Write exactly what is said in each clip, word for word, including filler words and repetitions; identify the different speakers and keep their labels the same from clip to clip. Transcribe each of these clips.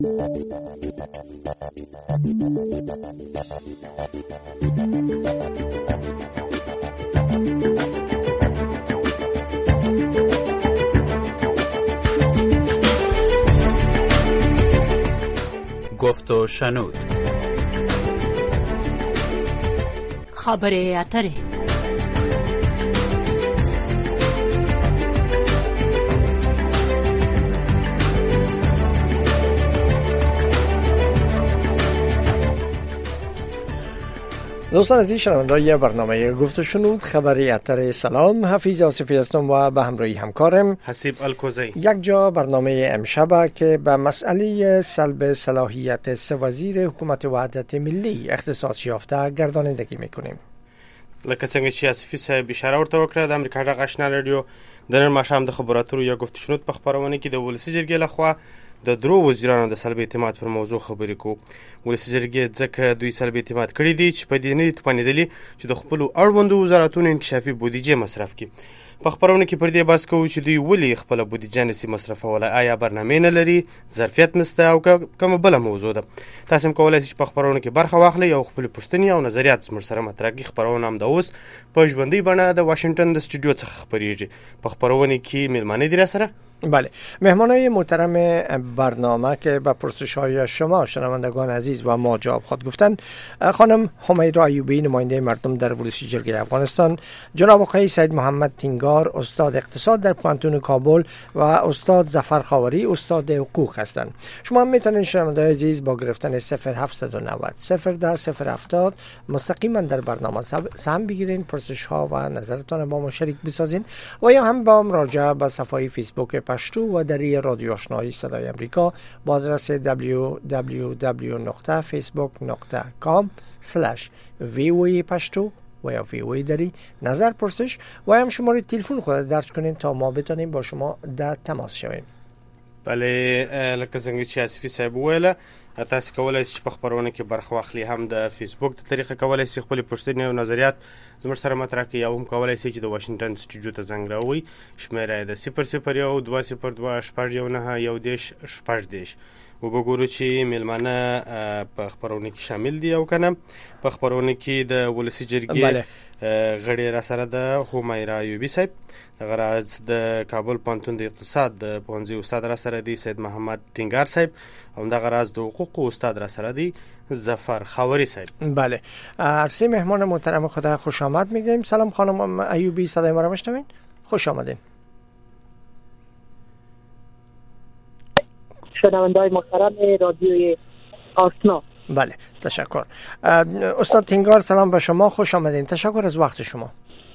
Speaker 1: گفت و شنود.
Speaker 2: خبر اتره.
Speaker 3: دوستان عزیز شنوندگان برنامه گفت و شنود خبری اتر. سلام، حفیظ آصفی هستم و به همراهی همکارم
Speaker 4: حسیب الکوزی.
Speaker 3: یک جا برنامه امشب که به مسئله سلب صلاحیت سه وزیر حکومت وحدت ملی اختصاص یافته گردانندگی میکنیم.
Speaker 4: لکه څنګه چې آصفی صاحب اشاره ورته وکړه، د امریکا غږ آشنا رادیو د نن ماښام د خبراتو یا گفت و شنود په خبرونه کې د ولسی جرګې لخوا د درو وزیرانو د سلب اعتماد پر موضوع خبرې کو. ولسی جرګې ځکه دوی سلب اعتماد کړی دي چې په دې نه توانیدلی چې د خپل اړوندو وزارتونو انکشافي بودیجه مصرف کړي. په خبرونه کې پر دې بحث کوو چې دوی ولې خپل بودیجه نسی مصرفوله، آیا برنامه نه لري، ظرفیت نشته او کومه بل موضوع ده. تاسو هم کولای شئ په خبرونه کې برخه واخلئ او خپل پوښتنې او نظریات زموږ سره مطرح کړئ. خبرونه هم د اوس په ژوندۍ بڼه د واشنگټن د استودیو څخه خبرېږي. په خبرونه کې میلمانه دي را سره.
Speaker 3: بله، مهمانای محترم برنامه که به پرسش‌های شما شنوندگان عزیز و ما جواب خواهد گفتند، خانم حمیرا ایوبی نماینده مردم در ولسی جرګه افغانستان، جناب آقای سید محمد تینگار استاد اقتصاد در پوهنتون کابل و استاد ظفر خاوری استاد حقوق هستند. شما هم میتونید شنوندگان عزیز با گرفتن صفر هفت نه صفر صفر ده صفر هفتاد مستقیما در برنامه سهم بگیرین، پرسش‌ها و نظرتان با ما شریک بسازین و یا هم با مراجعه به صفحه فیسبوک پشتو و دری رادیو آشنایی صدای امریکا با آدرس دبلیو دبلیو دبلیو دات فیسبوک دات کام اسلش وی او ای پشتو و یا وی او ای دری نظر پرسش و هم شماره تلفن خود درج کنین تا ما بتونیم با شما در تماس شویم.
Speaker 4: بله، لکه څنګه چې آصفی صاحب وویله، تاسو کولای شئ چې په خبرونه کې برخه واخلئ، هم د فیسبوک د طریقه کولای شئ خپل پوښتنې او نظریات زموږ سره مطرح کړئ، او هم کولای شئ چې د واشنگټن استودیو ته زنګ راووئ. شمیره د صفر صفر یو دوه صفر دوه شپږ یو نهه یو دېرش شپږ دېرش. وبګورو چې میلمانه په خبرونه کې شامل دي او کنه. په خبرونه کې د ولسی جرګې غړي را سره د حمیرا ایوبی صاحب، دغه راز د کابل پوهنتون د اقتصاد د پوهنځي استاد را سره دی سید محمد تینگار صاحب، او دغه راز د حقوق استاد را سره دی ظفر خاوری صاحب.
Speaker 3: بله، عرض مهمان محترم خدا خوش آمد میگیم. سلام خانم ایوبی، صدای ما را میشنوین؟ خوش آمدین.
Speaker 5: شنونده‌های محترم رادیوی آشنا.
Speaker 3: بله، تشکر. استاد تینگار سلام به شما، خوش آمدین. تشکر از وقت شما.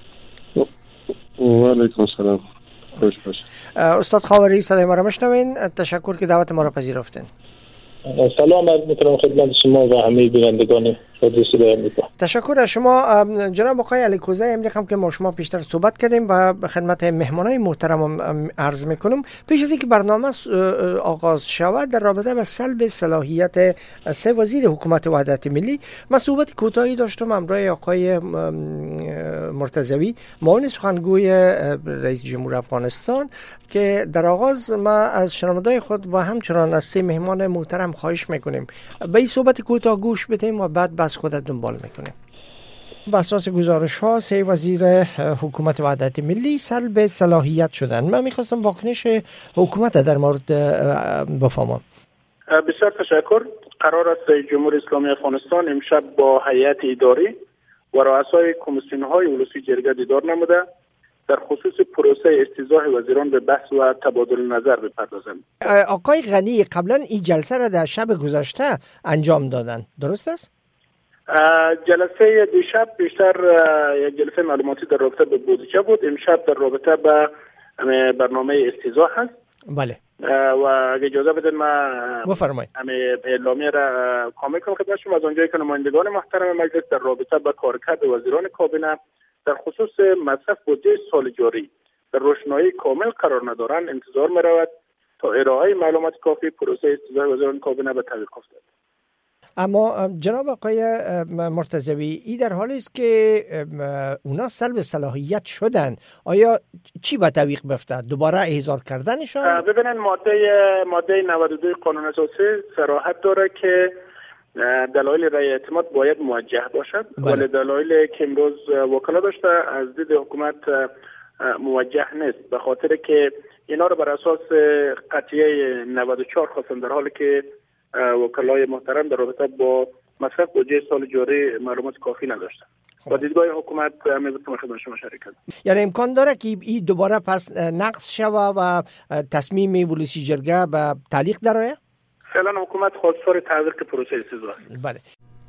Speaker 6: و علیکم السلام. خوش باشید.
Speaker 3: استاد خاوری صدای ما را میشنوین؟ تشکر که دعوت ما را پذیرفتین.
Speaker 7: سلام میکنم خدمت شما و همه بینندگان رادیو صدای آمریکا.
Speaker 3: تشکر از شما جناب آقای الکوزی. امروز هم که ما شما پیشتر صحبت کردیم و به خدمت مهمانای محترم عرض میکنم، پیش از اینکه برنامه آغاز شود در رابطه با سلب صلاحیت سه وزیر حکومت وحدت ملی من صحبت کوتاهی داشتم همراه آقای مرتضوی، معاون سخنگوی رئیس جمهور افغانستان، که در آغاز ما از شنوندگان خود و همچنان از سه مهمان محترم خواهش میکنیم به این صحبت کوتاه گوش بدیم و بعد بس خود دنبال میکنیم. بر اساس گزارش ها سه وزیر حکومت وحدت ملی سلب صلاحیت شدن. من میخواستم واکنش حکومت در مورد بفهمم.
Speaker 7: بسیار تشکر. قرار است رئیس جمهور اسلامی افغانستان امشب با هیئت اداری و رؤسای کمیسیون های ولسی جرګه دیدار نموده در خصوص پروسه استیضاح وزیران به بحث و تبادل نظر بپردازند.
Speaker 3: آقای غنی قبلا این جلسه را در شب گذشته انجام دادن، درست است؟
Speaker 7: جلسه دیشب بیشتر یک جلسه معلوماتی در رابطه به بودجه بود، امشب در رابطه به برنامه استیضاح هست.
Speaker 3: بله.
Speaker 7: و اگه اجازه بدید ما
Speaker 3: بفرمایید.
Speaker 7: همه اعلامیه را کامل کنم خدمت شما از اونجایی که نمایندگان محترم مجلس در رابطه با کارکرد وزیران کابینه در خصوص مصرف بودجه سال جاری در روشنایی کامل قرار ندارند، انتظار می رود تا ارائه معلومات کافی پروسه استیضاح وزیران کابینه به تعویق افتد.
Speaker 3: اما جناب آقای مرتضوی، این در حالی است که اونا سلب صلاحیت شدن، آیا چی به تعویق بیفته؟ دوباره احضار کردنشان؟
Speaker 7: ببینن ماده ماده نود و دو قانون اساسی صراحت داره که دلایل رأی اعتماد باید موجه باشد، ولی دلایلی که امروز وکلا داشته از دید حکومت موجه نیست، به خاطر که اینا رو بر اساس قطعیه نود و چهار خواستن، در حالی که وکلای محترم در رابطه با مصرف بودجه سال جاری معلومات کافی نداشتن. با دیدگاه حکومت می‌تونم خدمت شما شریک کنم.
Speaker 3: یعنی امکان داره که این دوباره پس نقض شوه و تصمیم ولسی جرگه به تعلیق درآید؟
Speaker 7: فعلا حکومت خواستار تعلیق پروسه استیضاح است.
Speaker 3: بله.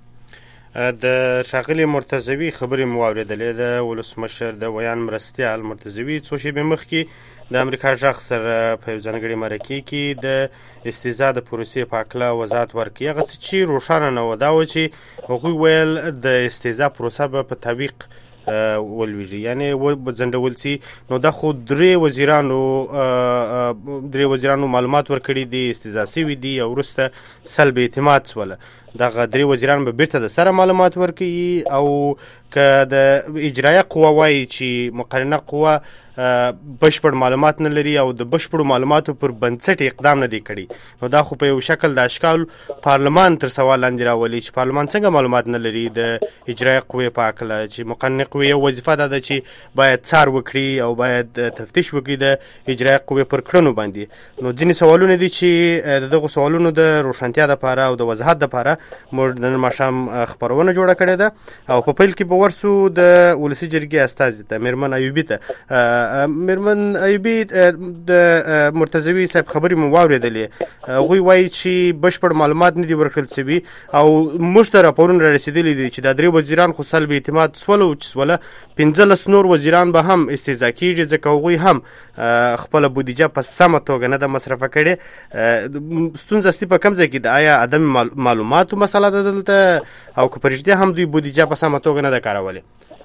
Speaker 4: د ښاغلي مرتضوي خبرې مو واورېدلې د ولسمشر د ویان مرستیال مرتضوي څو شېبې مخکې د امریکا غږ سره په یو ځانګړي مرکې کې د استیضاح د پروسې په هکله وضاحت ورکړي. هغه څه چې روښانه نه و دا و چې هغوی ویل د استیضاح پروسه به په تعویق ولویږي، یعنی و ځنډول سي. نو دا خو درې وزیرانو درې وزیرانو معلومات ورکړي دي، استیضاح سوي دي او وروسته سلب اعتماد سوله. دغه درې وزیران به بیرته د سره معلومات ورکوي، او که د اجرایه قوه وایي چې مقننه قوه بشپړ معلومات نه لري او د بشپړو معلوماتو پر بنسټ اقدام نه دی کړی، نو دا خو په یو شکل د اشکال پارلمان تر سوال لاندې راولي چې پارلمان څنګه معلومات نه لري د اجرایه قوې په هکله، چې مقننه قوې یو وظیفه دا ده چې باید څار وکړي او باید تفتیش وکړي د اجرایه قوې پر کړنو باندې. نو ځینې سوالونه دي چې د دغو سوالونو د روښانتیا دپاره او د وضاحت دپاره موږ د نن ماښام خپرونه جوړه کړې ده، او په پیل کې به ورسو د ولسي جرګې استازي ته میرمن ایوبي ته. میرمن ایوبي، د مرتضوي صاحب خبرې مو واورېدلې، هغوی وایي چې بشپړ معلومات نه دي ورکړل شوي او موږ ته راپورونه را رسېدلي دي چې دا درې وزیران خو سلب اعتماد سوله او چې سوله پنځلس نور وزیران به هم استیضاح کېږي، ځکه هغوی هم خپله بودیجه په سمه توګه نه ده مصرفه کړې. ستونزه اصلي په کوم ځای کې ده؟ آیا عدم معلوماتو مسله ده دلته، او که په رښتیا هم دوی بودیجه په سمه توګه نه ده کارولې؟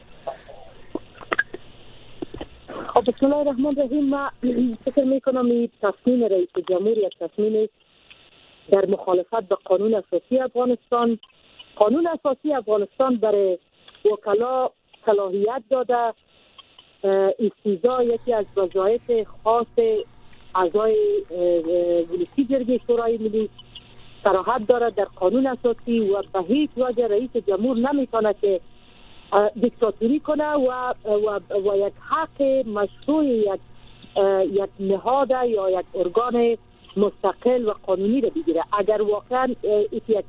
Speaker 5: خب بسم الله الرحمن الرحیم. من فکر میکنم این تصمیم رئیس جمهور یک تصمیم در مخالفت به قانون اساسی افغانستان. قانون اساسی افغانستان برای وکلا صلاحیت داده استیضاح یکی از وظایف خاص اعضای ولسی جرگه شورای ملی صراحت داره در قانون اساسی و به هیچ وجه رئیس جمهور نمیتونه که دیکتاتوری کنه و و, و یک حق مشروع یک یک نهاد یا یک ارگان مستقل و قانونی رو بگیره. اگر واقعا ایت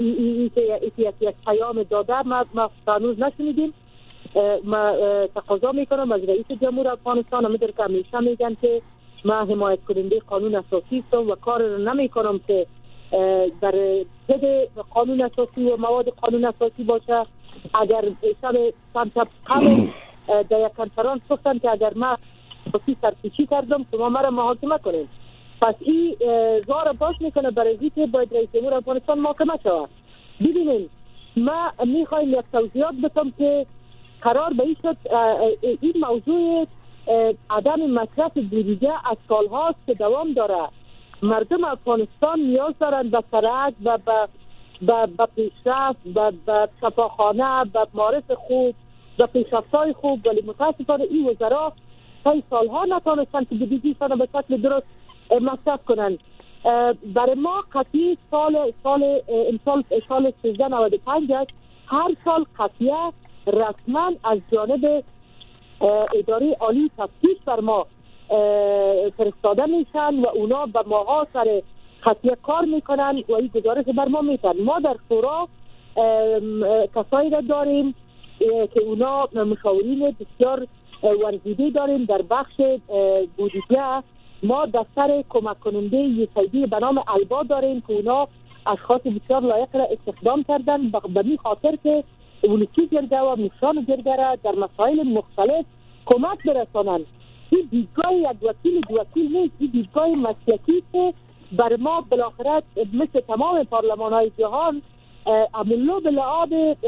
Speaker 5: یک یک پیام داده ما ما هنوز نشنیدیم. ما تقاضا میکنم از رئیس جمهور افغانستان، همه در که همیشه میگن که ما حمایت کننده قانون اساسی هستم و کار رو نمیکنم که در ضد قانون اساسی و مواد قانون اساسی باشه. اگر شب شب قبل در یک کنفرانس گفتن که اگر ما اساسی سرپیچی کردم شما مرا محاکمه کنید، پس این زار باش میکنه برای اینکه باید رئیس جمهور افغانستان محاکمه شود. ببینید ما میخوایم یک توضیحات بدم که قرار به این شد این موضوع عدم مصرف بودجه از سالهاست که دوام داره. مردم افغانستان نیاز دارند به سرعت و به به پیشرفت، به شفاخانه، به معارف خوب، به پیشرفت‌های خوب، ولی متاسفانه این وزرا طی سالها نتونستند که بودجه‌شان به شکل درست مصرف کنند. برای ما قطعی سال سال امسال سال سیزده نود و پنج هر سال قطعیه رسما از جانب اداره عالی تفتیش بر ما فرستاده میشن و اونا به ماها سر خطیه کار میکنن و این گزارش بر ما میتن. ما در شورا کسایی را داریم که اونا مشاورین بسیار ورزیده داریم. در بخش بودجه ما دفتر کمک کننده یوسیدی به نام البا داریم که اونا اشخاص بسیار لایق را استخدام کردن به این خاطر که ولسی جرگه و مشران جرگه را در مسائل مختلف کمک برسانند. این دیدگاه یک وکیل دو وکیل نیست، این دیدگاه مسلکی که بر ما بالاخره مثل تمام پارلمان های جهان عملو به لعاب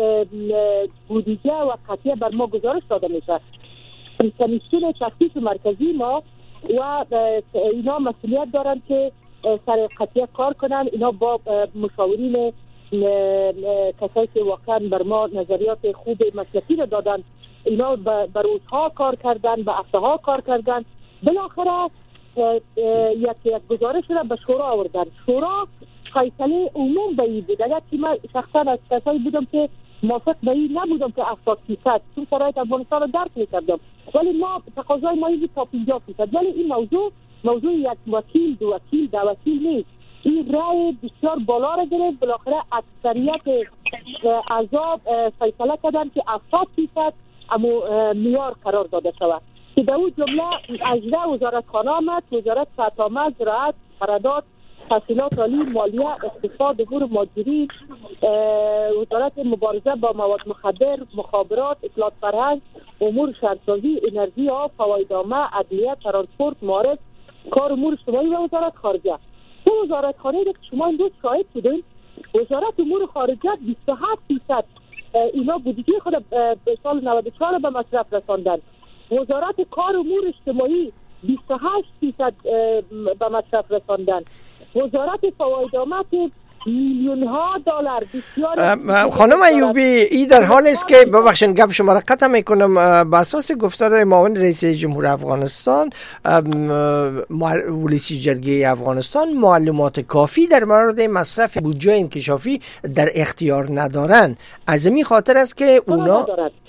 Speaker 5: بودجه و قطعه بر ما گزارش داده میشه. کمیسیون تفتیش مرکزی ما و اینا مسئولیت دارن که سر قطعه کار کنن. اینا با مشاورین کسایی که واقعا بر ما نظریات خوب مسلکی را دادن، اینا به روزها کار کردن، به هفته‌ها کار کردن. بالاخره یک یک گزارش را به شورا آوردن. شورا فیصله عموم به این بود. اگر که من شخصا از کسایی بودم که موافق به این نبودم که هفتاد فیصد چون شرایط افغانستان را درک می‌کردم، ولی ما تقاضای ما این تا پنجاه فیصد. ولی این موضوع موضوع یک وکیل دو وکیل دو وکیل نیست. این رای بسیار بالا را گرفت. بالاخره اکثریت اعضا فیصله کردن که هفتاد فیصد اما معیار قرار داده شود که در اون جمله اجزا وزارت خانه آمد، وزارت صحت عامه، زراعت، قرارداد، تحصیلات عالی، مالیه، اقتصاد، امور ماجری، وزارت مبارزه با مواد مخدر، مخابرات، اطلاعات فرهنگ، امور شهرسازی، انرژی، آب، فوایدنامه، عدلیه، ترانسپورت، معارف، کار امور اجتماعی و وزارت خارجه. تو وزارت خارجه که شما این دوست شاهد بودین، وزارت امور خارجه بیست و هفت فیصد اینا بودجه خود به سال نود و چهار به مصرف رساندن. وزارت کار امور اجتماعی بیست و هشت فیصد به مصرف رساندن. وزارت فوایدنامه که میلیون ها دلار بسیار.
Speaker 3: خانم ایوبی، این در حال است که ببخشید گپ شما را قطع میکنم. بر اساس گفتار معاون رئیس جمهور افغانستان، ولسی جرگه افغانستان معلومات کافی در مورد مصرف بودجه انکشافی در اختیار ندارن. از این خاطر است که اونا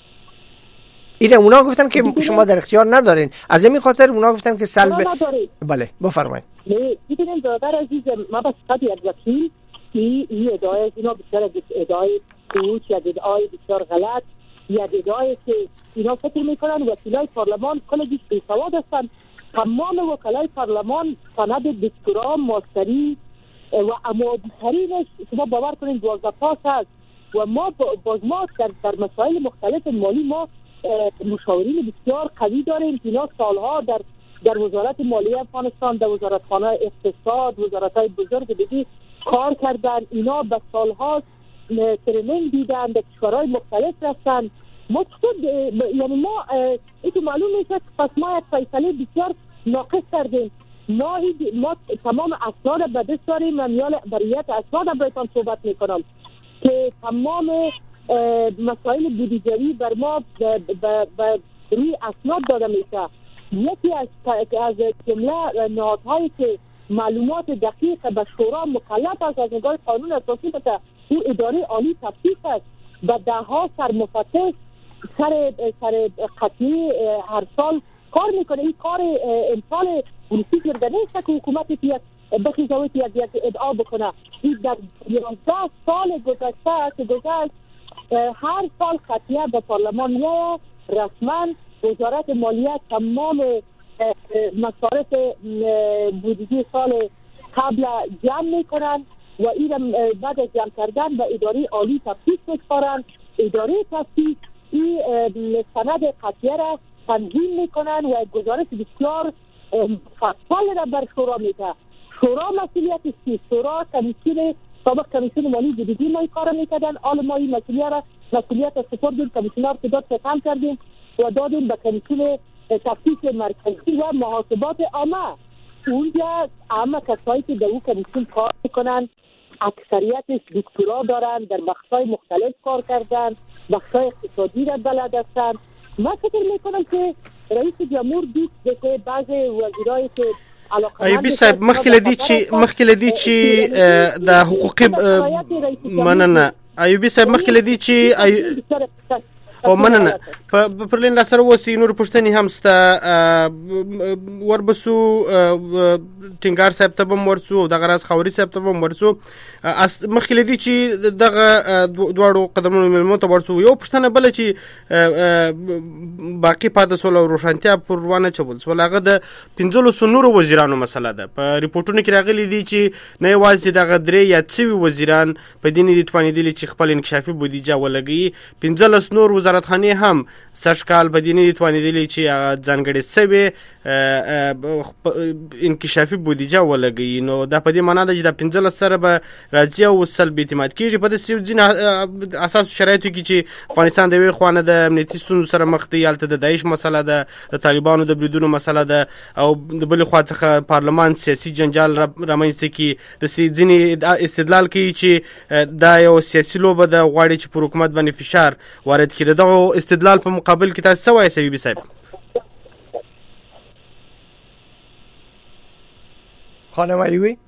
Speaker 3: ایره اونا گفتن که شما در اختیار ندارین. از این خاطر اونا گفتن که سلب. بله بفرمایید.
Speaker 5: نه دیدین برادر عزیزم، ما بس قد یک وکیل این این ادعای اینا بسیار ادعای کوچ یا ادعای بسیار غلط یا ادعای که اینا فکر میکنن وکیلای پارلمان کلگیش بیسواد هستن. تمام وکلای پارلمان سند دکترا ماستری و امادیترینش شما باور کنید دوازده پاس هست و ما باز ما در, در مسائل مختلف مالی ما مشاورین بسیار قوی داریم. اینا سالها در در وزارت مالیه افغانستان، در وزارت خانه اقتصاد، وزارت‌های بزرگ دیگه کار کردن. اینا به سالها ترینینگ دیدن، در کشورهای مختلف رفتن. ما خود یعنی ما این معلوم میشه پس ما یک فیصله بسیار ناقص کردیم. ما ما تمام اسناد به دست داریم و میال بریت اسناد برایتان صحبت میکنم که تمام مسائل بودجه‌ای بر ما به روی اسناد داده میشه. یکی از از جمله نهادهایی که معلومات دقیق به شورا مکلف است از نگاه قانون اساسی بده او اداره عالی تفتیش است. به ده ها سرمفتش سر سر قطعی هر سال کار میکنه. این کار امسال ولسی جرگه نیست که حکومت یک بخیزاوی یک یک ادعا بکنه. این در یازده سال گذشته که گذشت هر سال قطعیه به پارلمان میاد. رسما وزارت مالیه تمام مصارف بودجه سال قبل جمع میکنن و این بعد از جمع کردن به اداره عالی تفتیش میسپارن. اداره تفتیش این سند قطعیه را تنظیم میکنن و گزارش بسیار فصل را بر شورا میده. شورا مسئولیت است. شورا کمیسیون سابق کمیسیون مالی بودجه ما کار میکردن. حال ما این مسئولیت را مسئولیت سپردیم کمیسیونر که داد ستم کردیم و دادیم به کمیسیون تفتیش مرکزی و محاسبات عامه. اونجا عامه کسایی که در اون کمیسیون کار میکنن اکثریتش دکترا دارن، در بخش‌های مختلف کار کردن، بخش‌های اقتصادی را بلد هستن. من فکر میکنم که رئیس جمهور دوست که بعض وزیرای که
Speaker 4: ایوبی صاحب مخکې لدی چې مخکې لدی چې د حقوقي مننه ایوبی صاحب مخکې لدی چې او مننه پر لین سره وسی نور پښتني هم ستا وربسو ټینګار صاحب ته هم ورسو دغه راز خوري صاحب ته هم ورسو مخکې لدی چې دغه دواړو قدمونو ملمو ته ورسو. یو پښتنه بل چې باقي پاتې سول او روشانتیا پر روانه چول سول هغه د پنځلسو نورو وزیرانو مسله ده. په ریپورتونو کې راغلي دي چې نه یوازې دغه درې یا څوي وزیران په دې نه دي توانېدلي چې خپل انکشافي بودیجه ولګي. پنځلس نور وزارت وزارتخانې هم سږ کال په دې نه دي توانېدلې چې هغه ځانګړې سوې انکشافي بودیجه ولګوي. نو دا په دې معنا ده چې دا پنځلس سره به راځي او سلب اعتماد کېږي په داسې ځینې اساسو شرایطو کې چې افغانستان د یوې خوا نه د امنیتي ستونزو سره مخ دی، هلته د داعش مسله ده، د طالبانو د بریدونو مسله ده، او د بلې خوا څخه پارلمان سیاسي جنجال رامنځته کړي. داسې ځینې استدلال کوي چې دا یو سیاسي لوبه ده، غواړي چې پر حکومت باندې فشار وارد کړي. د دغو استدلال په مقابل کې تاسو څه وایئ سویبي صاحب؟
Speaker 3: خانم ایوبی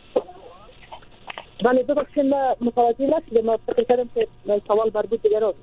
Speaker 5: بله ببخشید من متوجه نشدم، من فکر کردم که سوال مربوط به راست.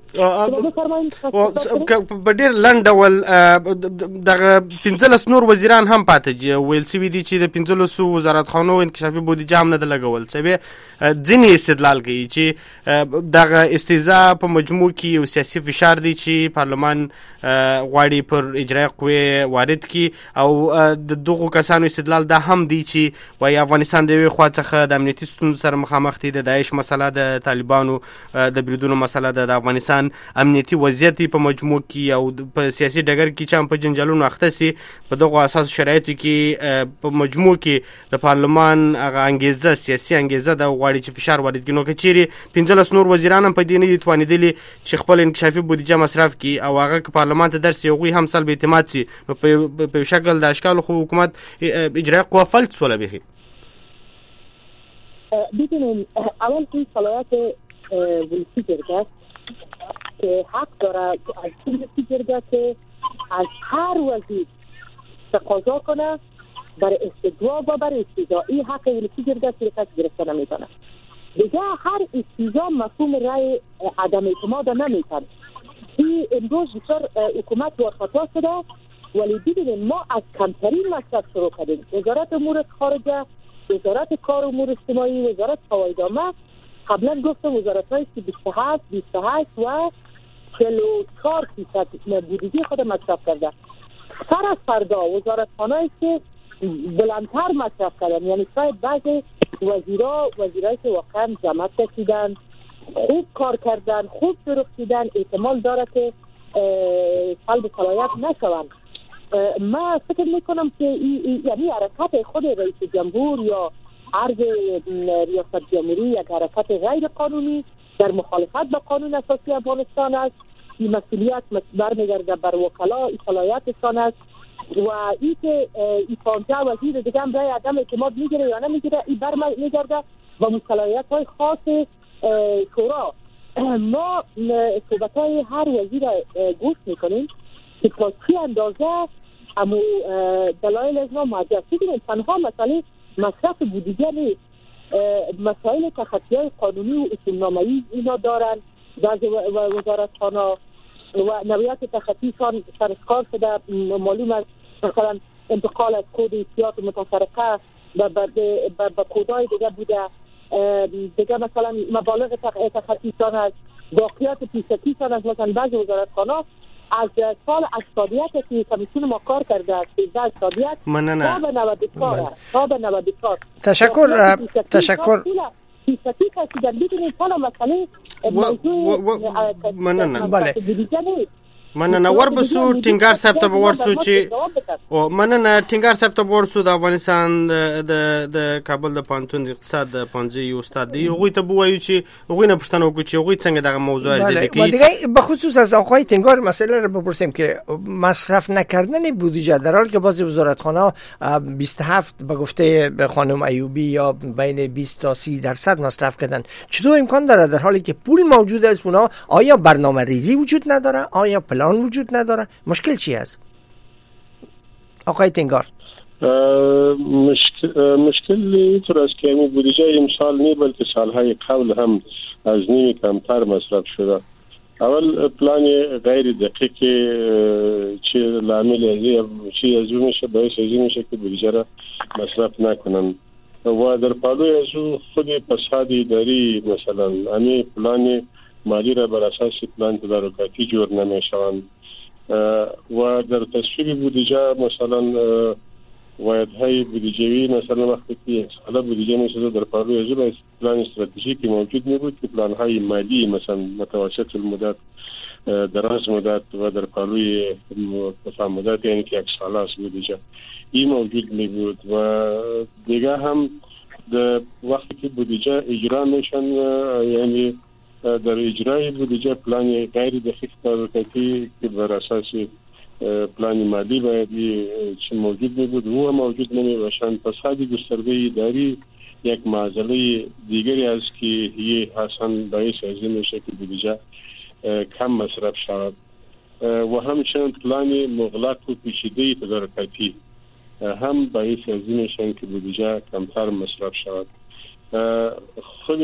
Speaker 4: په ډېر لنډ ډول دغه پنځلس نور وزیران هم پاتې دي، ویل شوي دي چې د پنځلسو وزارتخانو انکشافي بودیجه هم نه ده لګول شوې. ځینې استدلال کوي چې دغه استهزاء په مجموع کې یو سیاسي فشار دی چې پارلمان غواړي پر اجرایي قوې وارد کړي، او د دغو کسانو استدلال دا هم دی چې وایي افغانستان د یوې خوا څخه د امنیتي ستونزو سره مخامخ دي، د داعش مسله، د طالبانو د بریدونو مسله ده، د افغانستان امنیتي وضعیت په مجموع کې او په سیاسي ډګر کې چې هم په جنجالونو اخته سي، په دغو اساسو شرایطو کې په مجموع کې د پارلمان هغه انګیزه سیاسي انګیزه ده، غواړي چې فشار وارد کړي. نو که چیرې پنځلس نور وزیران هم په دې نه دي توانېدلي چې خپل انکشافي بودیجه مصرف کړي او هغه که پارلمان ته درسي هغوی هم سلب اعتماد سي، نو په یو شکل د اشکالو خو حکومت اجرایي قوه فلج شوله بیخي.
Speaker 5: ببینیم اول که صلاحیت ولسی جرگه که حق داره که از ولسی جرگه که از هر وزیر تقاضا کنه برای استدعا و برای استیضاء. این حق ولسی جرگه که کسی گرفته نمیتونه. دیگه هر استیضاء مفهوم رای عدم اعتماد نمیتونه. این امروز بسیار حکومت وارخطا شده، ولی ببینیم ما از کمترین مصرف شروع کردیم. وزارت امور خارجه، وزارت کار و امور اجتماعی، وزارت فوایدامه، قبلا گفتم وزارت های بیست و هفت، بیست و هشت و چهل و چهار فیصد بودجه خود مصرف کرده. سر از فردا وزارت خانه که بلندتر مصرف کردن، یعنی شاید بعضی وزیرا وزیرایی که واقعا جمعت کشیدن، خوب کار کردن، خوب درخشیدن، احتمال داره که سلب صلاحیت نشوند. من فکر میکنم که یعنی حرکت خود رئیس جمهور یا عرض ریاست جمهوری یک حرکت غیر قانونی در مخالفت با قانون اساسی افغانستان است. این مسئولیت برمیگرده بر وکلا، این صلاحیتشان است و این که این پانزده وزیر دیگه هم برای عدم اعتماد میگیره یا نمیگیره، این برمیگرده و مصلاحیت های خاص شورا. ما صحبت های هر وزیر گوش میکنیم که تا چی اندازه امو دلایل از ما معجز بگیریم. تنها مسئله مصرف بودجه نیست، مسائل تخطی های قانونی و اصولنامه‌ای اینا دارن. بعضی وزارت خانه و نوعیت تخطیشان سرشکار شده، معلوم است مثلا انتقال از کود احتیاط متفرقه به کودهای دیگه بوده، دیگه مثلا مبالغ تخطیشان از باقیات پیشکیشان از مثلا بعضی وزارت خانه از سال اقتصادیت که کمیسیون ما کار کرده است در اقتصادیت تا به نود و چهار تا به نود و چهار.
Speaker 3: تشکر تشکر
Speaker 5: پیشکی کشیدن. ببینید حالا مسئله موضوع
Speaker 4: مننه
Speaker 3: بله
Speaker 4: مننه وربسو ټینګار صاحب ته ورسو چې او مننه ټینګار صاحب ته ورسو د افغانستان د د کابل د پانتون د اقتصاد د پنځه استاد دی. هغوی ته بوایو چې هغوی نه پوښتنه وکړي چې هغوی څنګه دغه موضوع ارزیابي کوي.
Speaker 3: دیگه به خصوص از آقای ټینګار مسئله رو بپرسیم که مصرف نکردن بودجه در حالی که بعضی وزارتخانه بیست و هفت به گفته خانم ایوبی یا بین بیست تا سی درصد مصرف کردن، چطور امکان داره در حالی که پول موجود است اونا؟ آیا برنامه ریزی وجود نداره؟ آیا پلان وجود نداره؟ مشکل چی است آقای ټینګار؟
Speaker 6: مشکل مشکل اینطور است که این بودجه امسال نه بلکه سالهای قبل هم از نیمی کمتر مصرف شده. اول پلان غیر دقیق چه لامل ازی چی ازو میشه باعث ازی میشه که بودجه را مصرف نکنن و در پالوی ازو خود فساد اداری مثلا امی پلان مالی را بر اساس پلان تدارکاتی جور نمیشوند و در تصویب بودجه مثلا واحدهای بودجه‌ای مثلا وقتی که سال بودجه میشه در پالوی ازو باید پلان استراتژیکی موجود می بود که پلان های مالی مثلا متوسط المدت دراز مدت و در پالوی مرتفع مدت یعنی که یک ساله است بودجه این موجود می بود و دیگه هم در وقتی که بودجه اجرا میشن یعنی در اجرای بودجه پلان غیر دقیق تدارکاتی که بر اساس پلان مالی باید چه موجود می بود و موجود نمی باشند. پس هدی گسترده اداری یک معضله دیگری است که یه حسن باعث از این میشه که بودجه کم مصرف شود و همچنین پلان مغلق و پیچیده تدارکاتی هم باعث از این میشن که بودجه کمتر مصرف شود. خود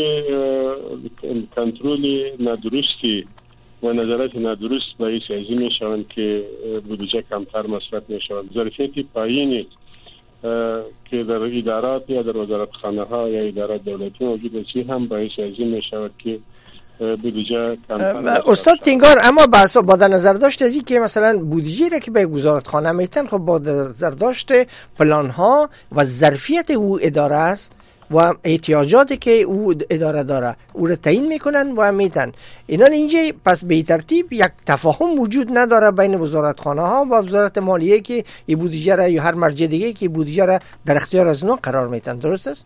Speaker 6: کنترل نادرستی و نظارت نادرست باعث از این میشوند که بودجه کمتر مصرف میشود. ظرفیت پایینی که در ادارات یا در وزارتخانه ها یا ادارات دولتی موجود است هم باعث از این میشود که بودجه کمتر.
Speaker 3: استاد تینگار، اما بحث با در نظر داشت از این که مثلا بودجه را که به وزارتخانه میتن خب با در نظر داشت پلان ها و ظرفیت او اداره است و احتیاجاتی که او اداره داره او را تعیین میکنن و میتن اینا. اینجا پس به ترتیب یک تفاهم وجود نداره بین وزارتخانه ها و وزارت مالیه که این بودجه را یا هر مرجع دیگه که بودجه را در اختیار از اونا قرار میتن. درست است؟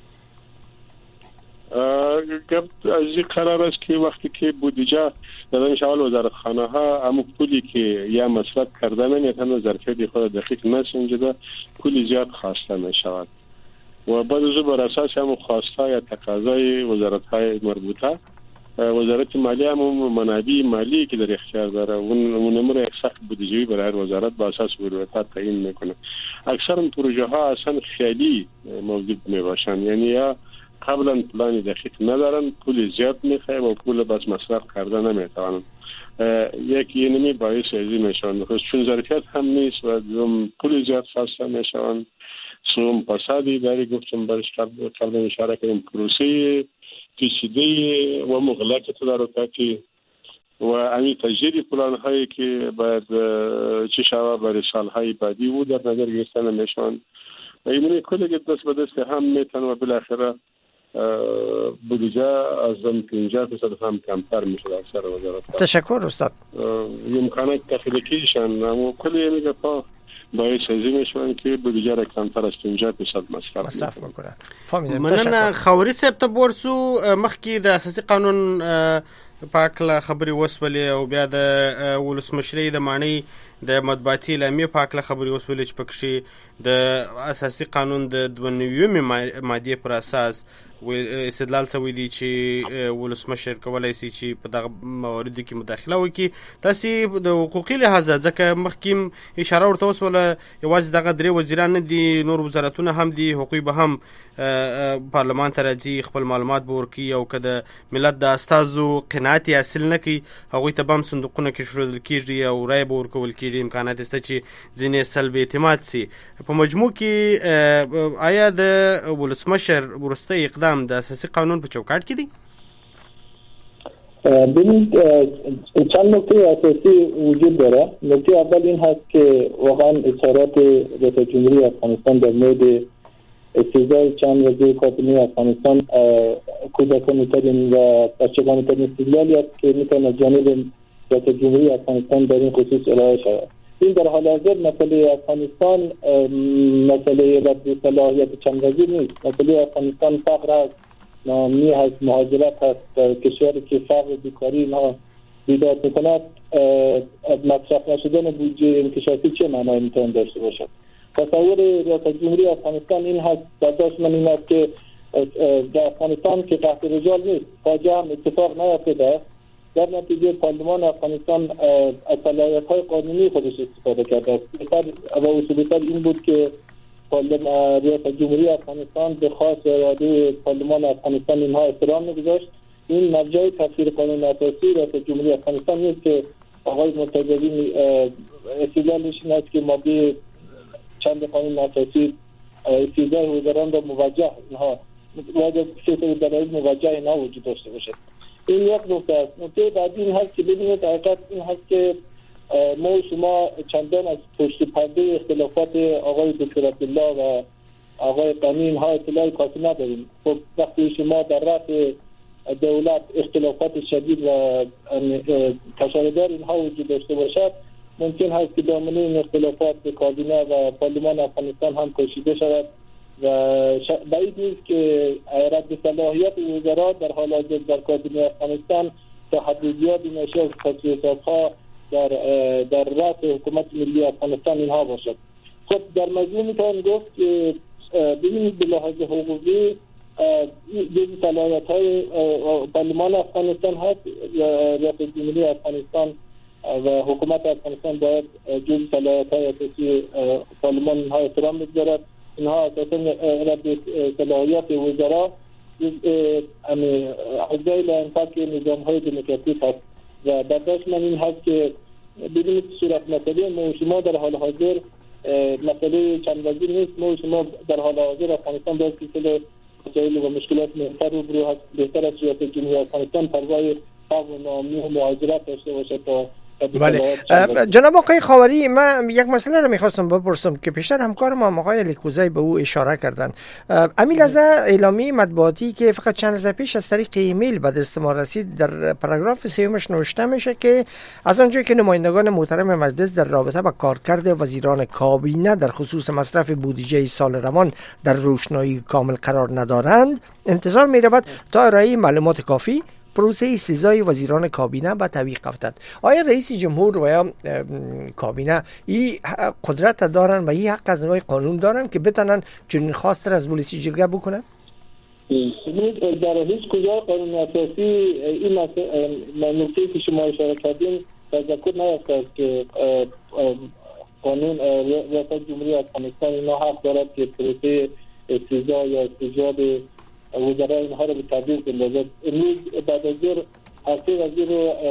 Speaker 6: گفت از این قرار است که وقتی که بودجه در شامل وزارتخانه ها همون پولی که یا مصرف کرده نمیتونه ظرفیت خود دقیق نسنجیده پولی زیاد خواسته میشود و بعد از بر اساس همون خواسته یا تقاضای وزارت های مربوطه وزارت مالیه هم منابع مالی که در اختیار داره اون نمره یک سقف بودجه‌ای برای هر وزارت با اساس ولایت تعیین میکنه. اکثر پروژه ها اصلا خیالی موجود میباشن، یعنی یا قبلا پلان دقیق ندارن، پول زیاد میخواه و پول بس مصرف کرده نمیتوانن. یک اینمی باعث ازی میشوند چون ظرفیت هم نیست و پول زیاد خواسته میشوند. سوم پسادی داری گفتم برش قبل اشاره کردیم پروسه پیچیده و مغلق تدارکاتی و همین تجدید پلان هایی که باید چه شود برای سالهای بعدی او در نظر گرفته نمیشوند و این کلی که دست به دست هم میتن و بالاخره بودجه از پنجاه درصد هم کمتر میشه اکثر وزارت.
Speaker 3: تشکر استاد.
Speaker 6: امکانات تخلیقیشان اما کلی میگه پا باید سازی میشون که بودجه را کمتر از پنجاه درصد مصرف
Speaker 3: میکنن.
Speaker 4: مننه خوري صاحب ته ورسو مخکې د اساسي قانون پاکله خبري وسولې او بیا د ولسمشرۍ د معنی د مطبوعاتي اعلامیې پاکله خبري وسولې چې پکې د اساسي قانون د دوه نوي ماده پر اساس استدلال سوي دي چې ولسمشر کولای شي چې په دغه موارد کې مداخله وکړي. تاسو د حقوقي لحاظ ځکه مخکې اشاره ورته وسوله یوازې دغه درې وزیران نه دي، نور وزارتونه هم دي، حقوقي به هم پارلمان ته راځي، خپل معلومات به ورکړي او که د ملت د استازو قناعت یې حاصل نه کړي هغوی ته به هم صندوقونه کې ښودل کېږي او رایه به ورکول کېږي. امکانات شته چې ځینې سلب اعتماد سي. په مجموع کې آیا د ولسمشر وروستی اقدام د اساسي قانون په چوکاټ کې دي؟
Speaker 8: ببینید چند نکته اساسی وجود داره. نکته اول این هست که واقعا اظهارات رئیس جمهوری افغانستان در مورد استیضاح چند وزیر کابینه افغانستان کودکانه ترین و بچگانه ترین استدلالی است که میتونه از جانب رئیس جمهوری افغانستان در این خصوص ارائه شود. این در حال حاضر مسئله افغانستان مسئله رد صلاحیت چند وزیر نیست. مسئله افغانستان فقر است، نامی هست، مهاجرت هست. در کشوری که فقر بیکاری اینها بیداد میکند مصرف نشدن بودجه انکشافی چه معنی میتونه داشته باشد؟ تصور ریاست جمهوری افغانستان این هست، برداشت من این است که در افغانستان که تحت رجال نیست، فاجعه هم اتفاق نیفتاده است. در نتیجه پارلمان افغانستان از صلاحیت‌های قانونی خودش استفاده کرده است. و اصولی‌تر این بود که ریاست جمهوری افغانستان به خاص اراده پارلمان افغانستان اینها احترام نگذاشت. این مرجع تفسیر قانون اساسی ریاست جمهوری افغانستان نیست که آقای مرتضوی استدلالش این است که ماده چند قانون اساسی استیضاح وزران را موجه اینها واجب سیاست دلایل موجه اینها وجود داشته باشد. این یک نکته است. نکته بعدی این هست که ببینید حقیقت این هست که ما و شما چندان از پشت پرده اختلافات آقای دکتر عبدالله و آقای غنی اینها اطلاع کافی نداریم. خب وقتی شما در رأس دولت اختلافات شدید و تشابه‌دار اینها وجود داشته باشد، ممکن است که دامنه این اختلافات به کابینه و پارلمان افغانستان هم کشیده شود و بعید نیست که رد صلاحیت وزرا در حال حاضر در کابینه افغانستان تا حد زیادی ناشی از تصویب‌ها در در رأس حکومت ملی افغانستان اینها باشد. خب در مجموع میتوان گفت که ببینید به لحاظ حقوقی جزء صلاحیت‌های پارلمان افغانستان هست و ریاست جمهوری افغانستان و حکومت افغانستان باید جزء صلاحیت‌های اساسی پارلمان اینها احترام بگذارد. اینها اساساً رد صلاحیت وزرا اجزای لایحه‌فک نظام‌های دموکراتیک هست و برداشت من این هست که ببینید صورت مسئله ما شما در حال حاضر مسئله چند وزیر نیست. ما شما در حال حاضر افغانستان باید که مسائل و مشکلات مهمتر رو برو هست. بهتر از ریاست جمهوری افغانستان پروای حق و ناامنی و مهاجرت داشته باشد تا
Speaker 3: بله. جناب آقای خاوری، من یک مسئله رو میخواستم بپرسم که پیشتر همکار ما آقای لیکوزی به او اشاره کردن. امیل از اعلامیه مطبوعاتی که فقط چند روز پیش از طریق ایمیل به دست ما رسید در پاراگراف سیومش نوشته میشه که از آنجایی که نمایندگان محترم مجلس در رابطه با کارکرد وزیران کابینه در خصوص مصرف بودجه سال روان در روشنایی کامل قرار ندارند، انتظار می‌رود تا ارائه معلومات کافی پروسه استیضای وزیران کابینه به تعویق افتد. آیا رئیس جمهور و یا کابینه این قدرت دارن و این حق از نگاه قانون دارن که بتونن چنین خواست را از ولسی جرگه بکنن؟
Speaker 8: در هیچ کجا قانون اساسی این نکته که شما اشاره کردین تذکر نیافته که قانون ریاست جمهوری افغانستان اینا حق دارد که پروسه استیضا یا استیجاب وزرای اینها رو به تعویق بندازد. امروز بعد از ظهر هفته وزیر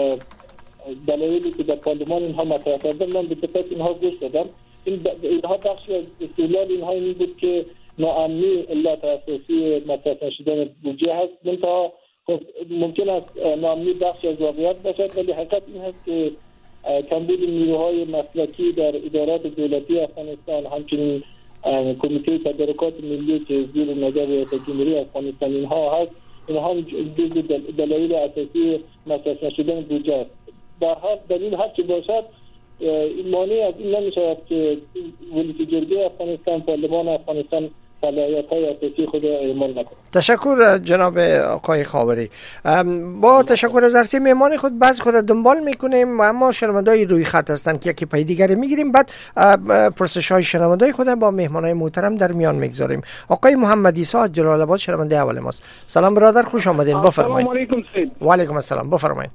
Speaker 8: دلایلی که در پارلمان اینها مطرح کردن من به دقت اینها گوش دادم. این اینها بخشی از استدلال اینها این بود که ناامنی علت اساسی مطرح نشدن بودجه هست. منتها ممکن است ناامنی بخشی از واقعیت باشد، ولی حقیقت این هست که کمبود نیروهای مسلکی در ادارات دولتی افغانستان، همچنین کمیته تدارکات ملی که زیر نظر ریاست جمهوری افغانستان اینها هست، اینها هم جزء دلایل اساسی مصرف نشدن بودجه است. در حال دلیل هر چه باشد این مانع از این نمی‌شود که ولایت جرگه افغانستان، پارلمان افغانستان صلاحیت‌های اساسی خود اعمال نکنه.
Speaker 3: تشکر جناب آقای خاوری. با تشکر از عرض مهمان خود بعض خود دنبال میکنیم و اما شنوندای روی خط هستن که یکی پای دیگری میگیریم، بعد پرسش‌های شنوندای خود با مهمانای محترم در میان میگذاریم. آقای محمد عیسی از جلال آباد شنونده اول ماست. سلام برادر، خوش آمدین، بفرمایید.
Speaker 9: سلام علیکم سید.
Speaker 3: و علیکم السلام، بفرمایید.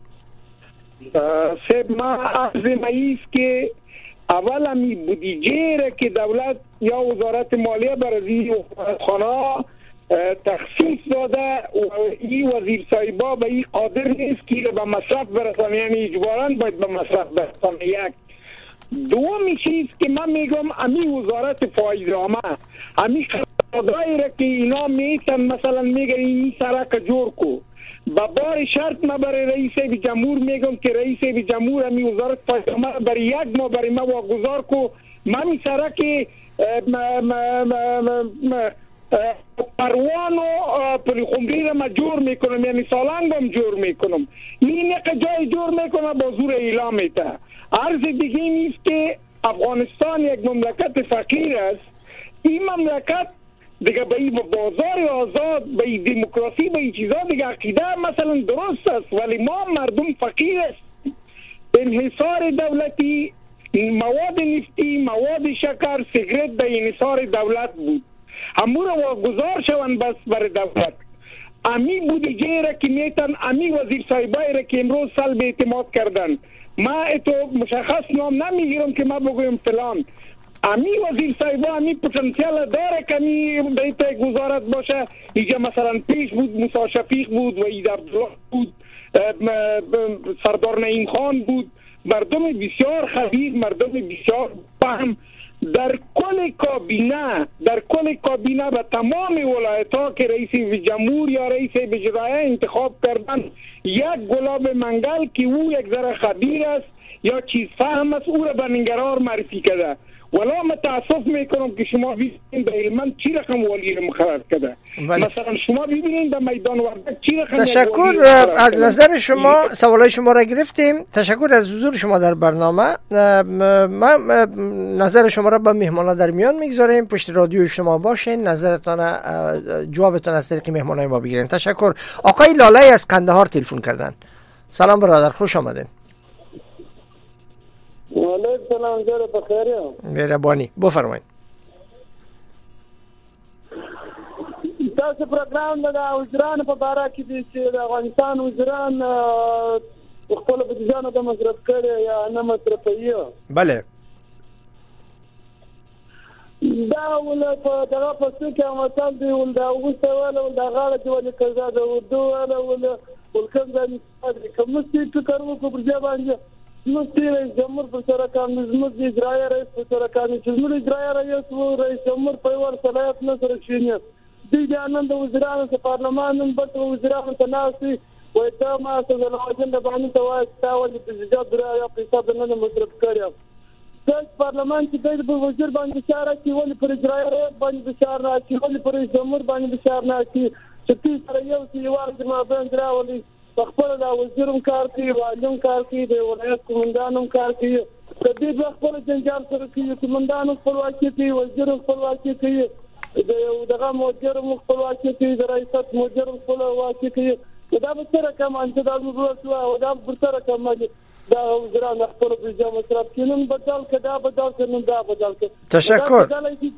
Speaker 9: سید ما عرض ماییست که اول همی بودجه را که دولت یا وزارت مالیه برای خانه تخصیص داده و این وزیر صاحبا به این قادر نیست که به مصرف برسانه، یعنی اجباراً باید به مصرف برسانه. یک دومی چیز که من میگم امی وزارت فایزنامه امی قراردادی را که اینا میتن مثلا میگن این سرک جور کو با بار شرط ما برای رئیس جمهور میگم که رئیس جمهور امی وزارت فایزنامه برای یک ماه برای ما واگذار کو، من این سرک پروان و پلیخمری را ما جور میکنم، یعنی سالنگ هم جور میکنم. این یک جای جور میکنم با زور اعلام میته. عرض دیگه نیست که افغانستان یک مملکت فقیر است. این مملکت دیگه به این بازار آزاد، به این دموکراسی، به این چیزا دیگه عقیده مثلا درست است، ولی ما مردم فقیر است. انحصار دولتی، مواد نفتی، مواد شکر، سیگرت به انحصار دولت بود. همون را واگذار شوند بس بر دولت. امی بودجه را که میتن امی وزیر صاحبای را که امروز سلب اعتماد کردن، ما اتو مشخص نام نمیگیرم که ما بگویم فلان. امی وزیر صاحبا امی پتانسیل داره که امی بیت گزارت باشه. اینجا مثلا پیش بود موسی شفیق بود و اید عبدالله بود، سردار نعیم خان بود، مردم بسیار خبیر، مردم بسیار فهم. در کل کابینه در کل کابینه و تمام ولایت ها که رئیس جمهور یا رئیس اجرایی انتخاب کردن، یک گلاب منگل که او یک ذره خبیر است یا چیز فهم است او را به نگرار معرفی کرده. ولا متاسف میکنم که شما ببینید در هلمند چی رقم والی رو مقرر کرده. مثلا شما ببینید در میدان وردک چی رقم
Speaker 3: تشکر از نظر شما. سوالای شما را گرفتیم. تشکر از حضور شما در برنامه. ما نظر شما را با مهمانا در میان میگذاریم. پشت رادیو شما باشین، نظرتان جوابتان از طریق مهمانای ما بگیرین. تشکر. آقای لالای از قندهار تلفن کردن. سلام برادر، خوش آمدین.
Speaker 10: وعلیکم سلام، جواب بخیر.
Speaker 3: مهربانی، بفرمایید.
Speaker 10: تاسو پروګرام د وزیرانو په باره کې دي چې د افغانستان وزیران خپل بودیجه د مصرف کړي یا نه مصرفوي.
Speaker 3: بله.
Speaker 10: دا ول په دغه پسې کې مثال دی ول دا وسته ول ول دا غاړه دی ول کزا د اردو ول ول ول کوم ځای کوم څه فکر وکړو پر ځای باندې نو چې جمهور پر سره کار نظم د اجرایي رئیس پر سره کار چې موږ اجرایي رئیس وو رئیس جمهور په ور صلاحیت نه سره شینه دي جانان د وزیرانو په پارلمان نن په وزیرانو تناسي وای دا ما څه د لوجن د باندې توای تاول د جواب درا یا په حساب نه مصرف کړی. د پارلمان کې د وزیر باندې اشاره کوي ولې پر اجرایي رئیس باندې اشاره نه کوي ولې پر جمهور باندې اشاره نه کوي چې تی سره یو څه یو ورته ما باندې راولي خپل دا وزیرم کار کوي، واجم کار کوي، د ولایت قومندانم کار کوي، د دې خپل جنجال سره کوي، قومندانو خپلواکي کوي، وزیر خپلواکي کوي، دغه مدیر خپلواکي کوي، د ریاست مدیر خپلواکي کوي. دا به سره کوم انت دا ورسوه او دا به سره کوم دا وزیران خپل بجا مصرف کینن بدل کدا بدل کینن دا بدل کړه.
Speaker 3: تشکر.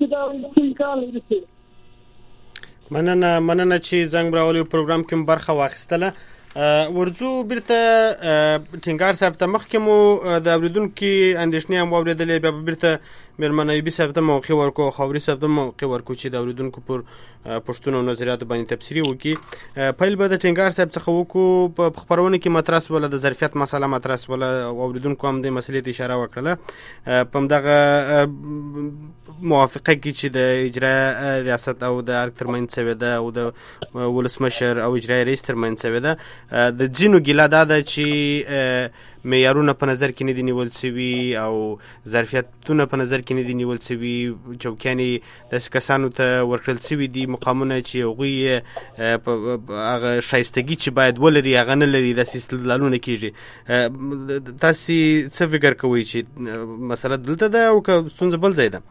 Speaker 4: مننه مننه چې زنګ راولي پروګرام کې برخه واخیستله. ورځو بیرته ټینګار صاحب ته مخکې مو د اوریدونکو اندېښنې هم واورېدلې، بیا به بیرته میرمن ایوبي صاحب ته موقع ورکو، خاوري صاحب ته موقع ورکو چې د اوریدونکو پر پوښتنو او نظریاتو باندې تبصرې وکړي. پیل به د ټینګار صاحب څخه وکړو. په خپرونه کې مطرح شوله د ظرفیت مسله مطرح شوله او اوریدونکو هم دې مسلې ته اشاره وکړله. په همدغه موافقه کې چې د اجرا ریاست او د ارګ ترمنځ شوې ده او د ولسمشر او اجرایي رئیس ترمنځ شوې ده، د ځینو ګیله دا ده چې معیارونه په نظر کې نه دي نیول شوي او ظرفیتونه په نظر کې نه دي نیول شوي. چوکیانې داسې کسانو ته ورکړل شوي دي مقامونه چې هغوی هغه ښایستګي چې باید ولري هغه نه لري. داسې استدلالونه کېږي. تاسې څه فکر کوئ چې مسله دلته ده او که ستونزه بل ځای ده؟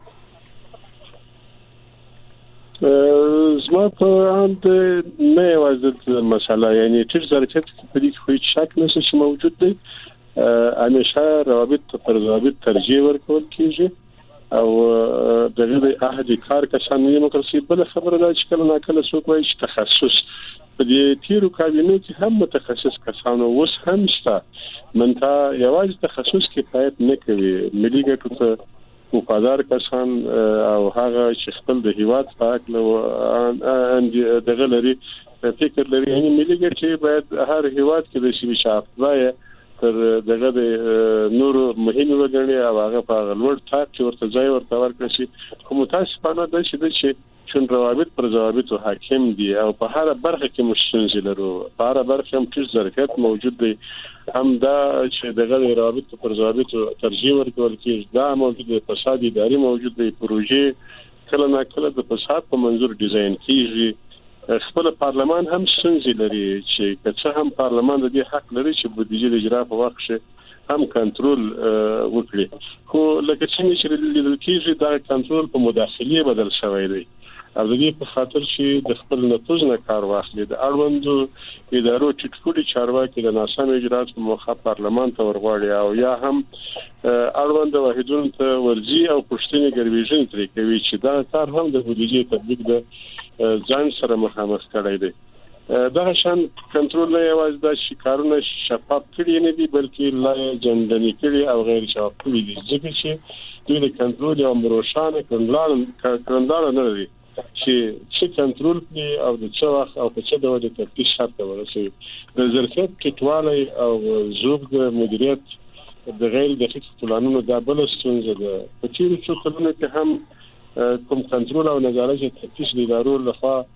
Speaker 6: زما په اند نه یوازې مسله یعنی ټیټ ظرفیت په دې کې هیڅ شک نشته چې موجود دی. همیشه روابط پر ضابط ترجیح ورکول کیږي او دغه د احد کار کسان دیموکراسي بل خبره ده چې کله ناکله څوک وایي چې تخصص په دې تیرو کابینو کې هم متخصص کسان اوس هم شته. منتها یوازې تخصص کفایت نه کوي. ملي ګټو ته وفادار کسان او هغه چې خپل د هیواد په حق دغه لري فکر لري، یعنی ملي ګټې باید هر هیواد کې د شي شافای تر دغه د نور مهمه وګڼي او هغه په لوړ ټاپ چې ورته ځای ورته ورکړي شي. خو متاسفانه ده چې د چون روابط پر ضوابط حاکم دي او په هر برخه کې مشتنزل لرو، په هر برخه هم ټیټ ظرفیت موجود دی. هم دا چې دغه روابط پر ضوابط ترجیح ورکول کېږي، دا موجود دی. فساد اداري موجود دی. پروژې کله نه کله د فساد په منظور ډیزاین کېږي. خپل پارلمان هم ستونزې لري چې که هم پارلمان د دې حق لري چې بودیجه د اجرا په وخت کې هم کنټرول وکړي، خو لکه څنګه چې لیدل کېږي دا کنټرول په مداخله بدل شوی دی او د دې په خاطر چې د خپل نفوذ نه کار واخلي. د اړوندو ادارو ټیټ چارواکي د ناسم اجرات په موخه پارلمان ته ورغواړي او یا هم اړوند واحدونو ته ورځي او پښتني ګرویژن ترې کوي چې دا کار هم د بودیجې تطبیق د ځان سره مخامخ کړی دی. دا شان کنټرول نه یوازې د شکارونو شفاف کړي نه دي بلکې لا جندنی کړي او غیر شفاف کړي دي، ځکه چې دوی د کنټرول یو مروشانه کړندلار نه لري چې چې کنټرول کړي او د څه وخت او په څه ډول د تفتیش شرط ورسوي. د ظرفیت ټیټوالی او زوږ د مدیریت د غیر دقیق پلانونو د بل ستونزه ده. په تیرو څو کلونو کې هم کوم کنټرول او نظارت تفتیش ادارو لخوا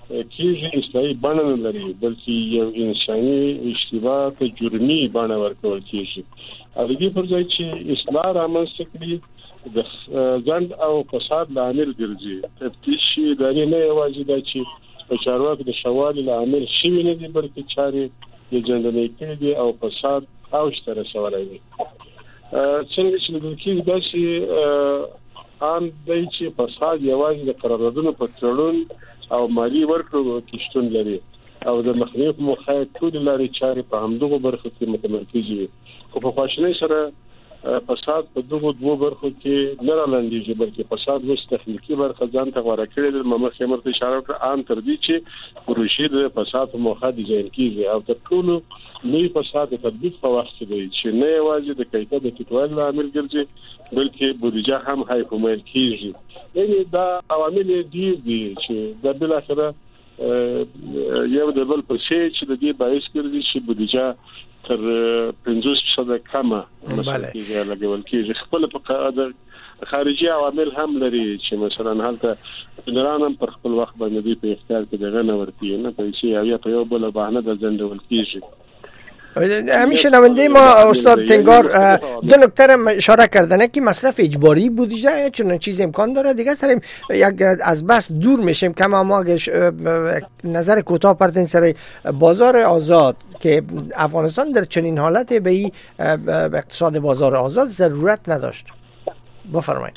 Speaker 6: کیږي اصلاحي بڼه نه لري بلکې یو انساني اشتباه ته جرمي بڼه ورکول کیږي. او دې پر ځای چې اصلاح رامنځته کړي د ځند او فساد لامل ګرځي. تفتیش د نه یوازې د چې په چارواکو د شوالي لامل شوی نه دي بلکې چاري د جندنې کې دي او فساد او شتره سوالای دي. څنګه چې د کې داسې ان د چې فساد یوازې د قراردادونو په تړون او مالی ورکړو کې شتون لري او د مخنیوي په موخه ټول لاري چاري په همدغه برخه کې متمرکز وي. خو په خواشنۍ سره فساد په دغه دوه برخو کې نه رالاندېږي بلکې فساد وس تخنیکی برخه ځان ته غوړه کړې د مملکت مرته اشاره کړه ان تر دې چې پروژې د فساد په موخه ډیزاین کیږي او تر ټولو نوی فساد د تطبیق په وخت کې دی چې نه یوازې د کیفیت د ټیټوالي عامل ګرځي بلکې بودیجه هم هایپومایل کیږي. یعنی دا عوامل دي دي چې د بل اخره یو د بل په شی چې د دې باعث ګرځي چې بودیجه تر پنځوس فیصد کمه مثلا کېږي لګول کېږي. خپل په خارجي عوامل هم لري چې مثلا هلته فدرال هم پر خپل وخت باندې په اختیار کې دغه نه ورتي نه پیسې او یا په یو بل بهانه د ځندول کېږي.
Speaker 3: همیشه نماینده ما استاد تنگار دو نکته را اشاره کردن که مصرف اجباری بودجه چون چیز امکان داره دیگه سریم یک از بس دور میشیم که ما اگه نظر کوتاه پردین سر بازار آزاد که افغانستان در چنین حالت به این اقتصاد بازار آزاد ضرورت نداشت. بفرمایید.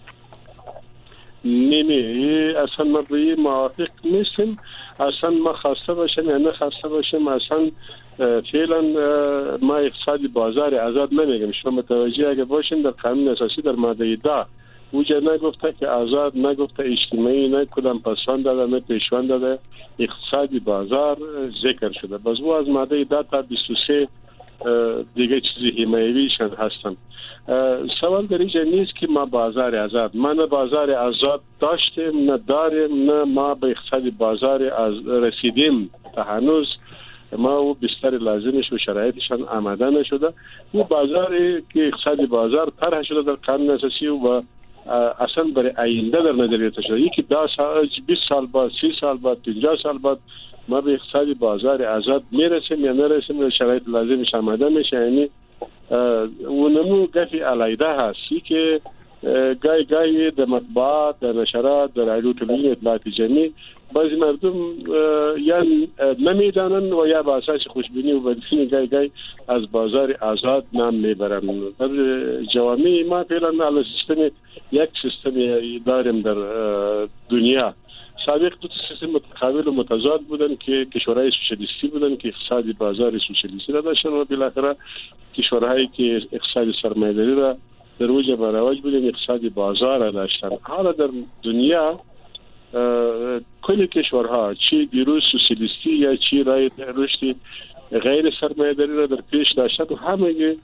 Speaker 6: نه نه اصلا ما به این موافق نیستم. اصلا ما خواسته باشم یا نه خواسته باشم اصلا فعلا ما اقتصادی بازار آزاد نمیگم. شما متوجه اگه باشین در قانون اساسی در ماده ده وجه نگفته که آزاد، نگفته اجتماعی، نه کدام پسوند داده نه پیشوند داده، اقتصادی بازار ذکر شده. باز او از ماده ده تا بیست و سه دیگه چیزی حمایویشن هستن. سوال در اینجا نیست که ما بازار آزاد، ما نه بازار آزاد داشتیم نه داریم نه ما به اقتصادی بازار از رسیدیم تا هنوز ما او بستر لازمش و شرایطشان آماده نشده. او بازاری که اقتصادی بازار طرح شده در قانون اساسی و اصلا برای آینده در نظر گرفته شده. یکی ده سال، بیست سال بعد، سی سال بعد، پنجاه سال بعد ما به اقتصادی بازار آزاد میرسیم یا نرسیم شرایط لازمش آماده میشه. یعنی اونمو گفی علایده هستی که گای گای در مطبوعات، در نشرات، در رادیو تلویزیون اطلاعات جمعی بعضی مردم یا نمیدانن و یا با اساس خوشبینی و بدبینی گای گای از بازار آزاد نام میبرن. در جوامع ما فعلا علی سیستم یک سیستم داریم در دنیا. سابق دو سیستم متقابل و متضاد بودن که کشورهای سوسیالیستی بودن که اقتصادی بازار سوسیالیستی را داشتن و بالاخره کشورهایی که اقتصادی سرمایه‌داری را در اوج و رواج بودن اقتصادی بازار را داشتن. حالا در دنیا کل کشورها چی دیروز سوسیالیستی یا چی رای رشد غیر سرمایه‌داری را در پیش داشتن و همه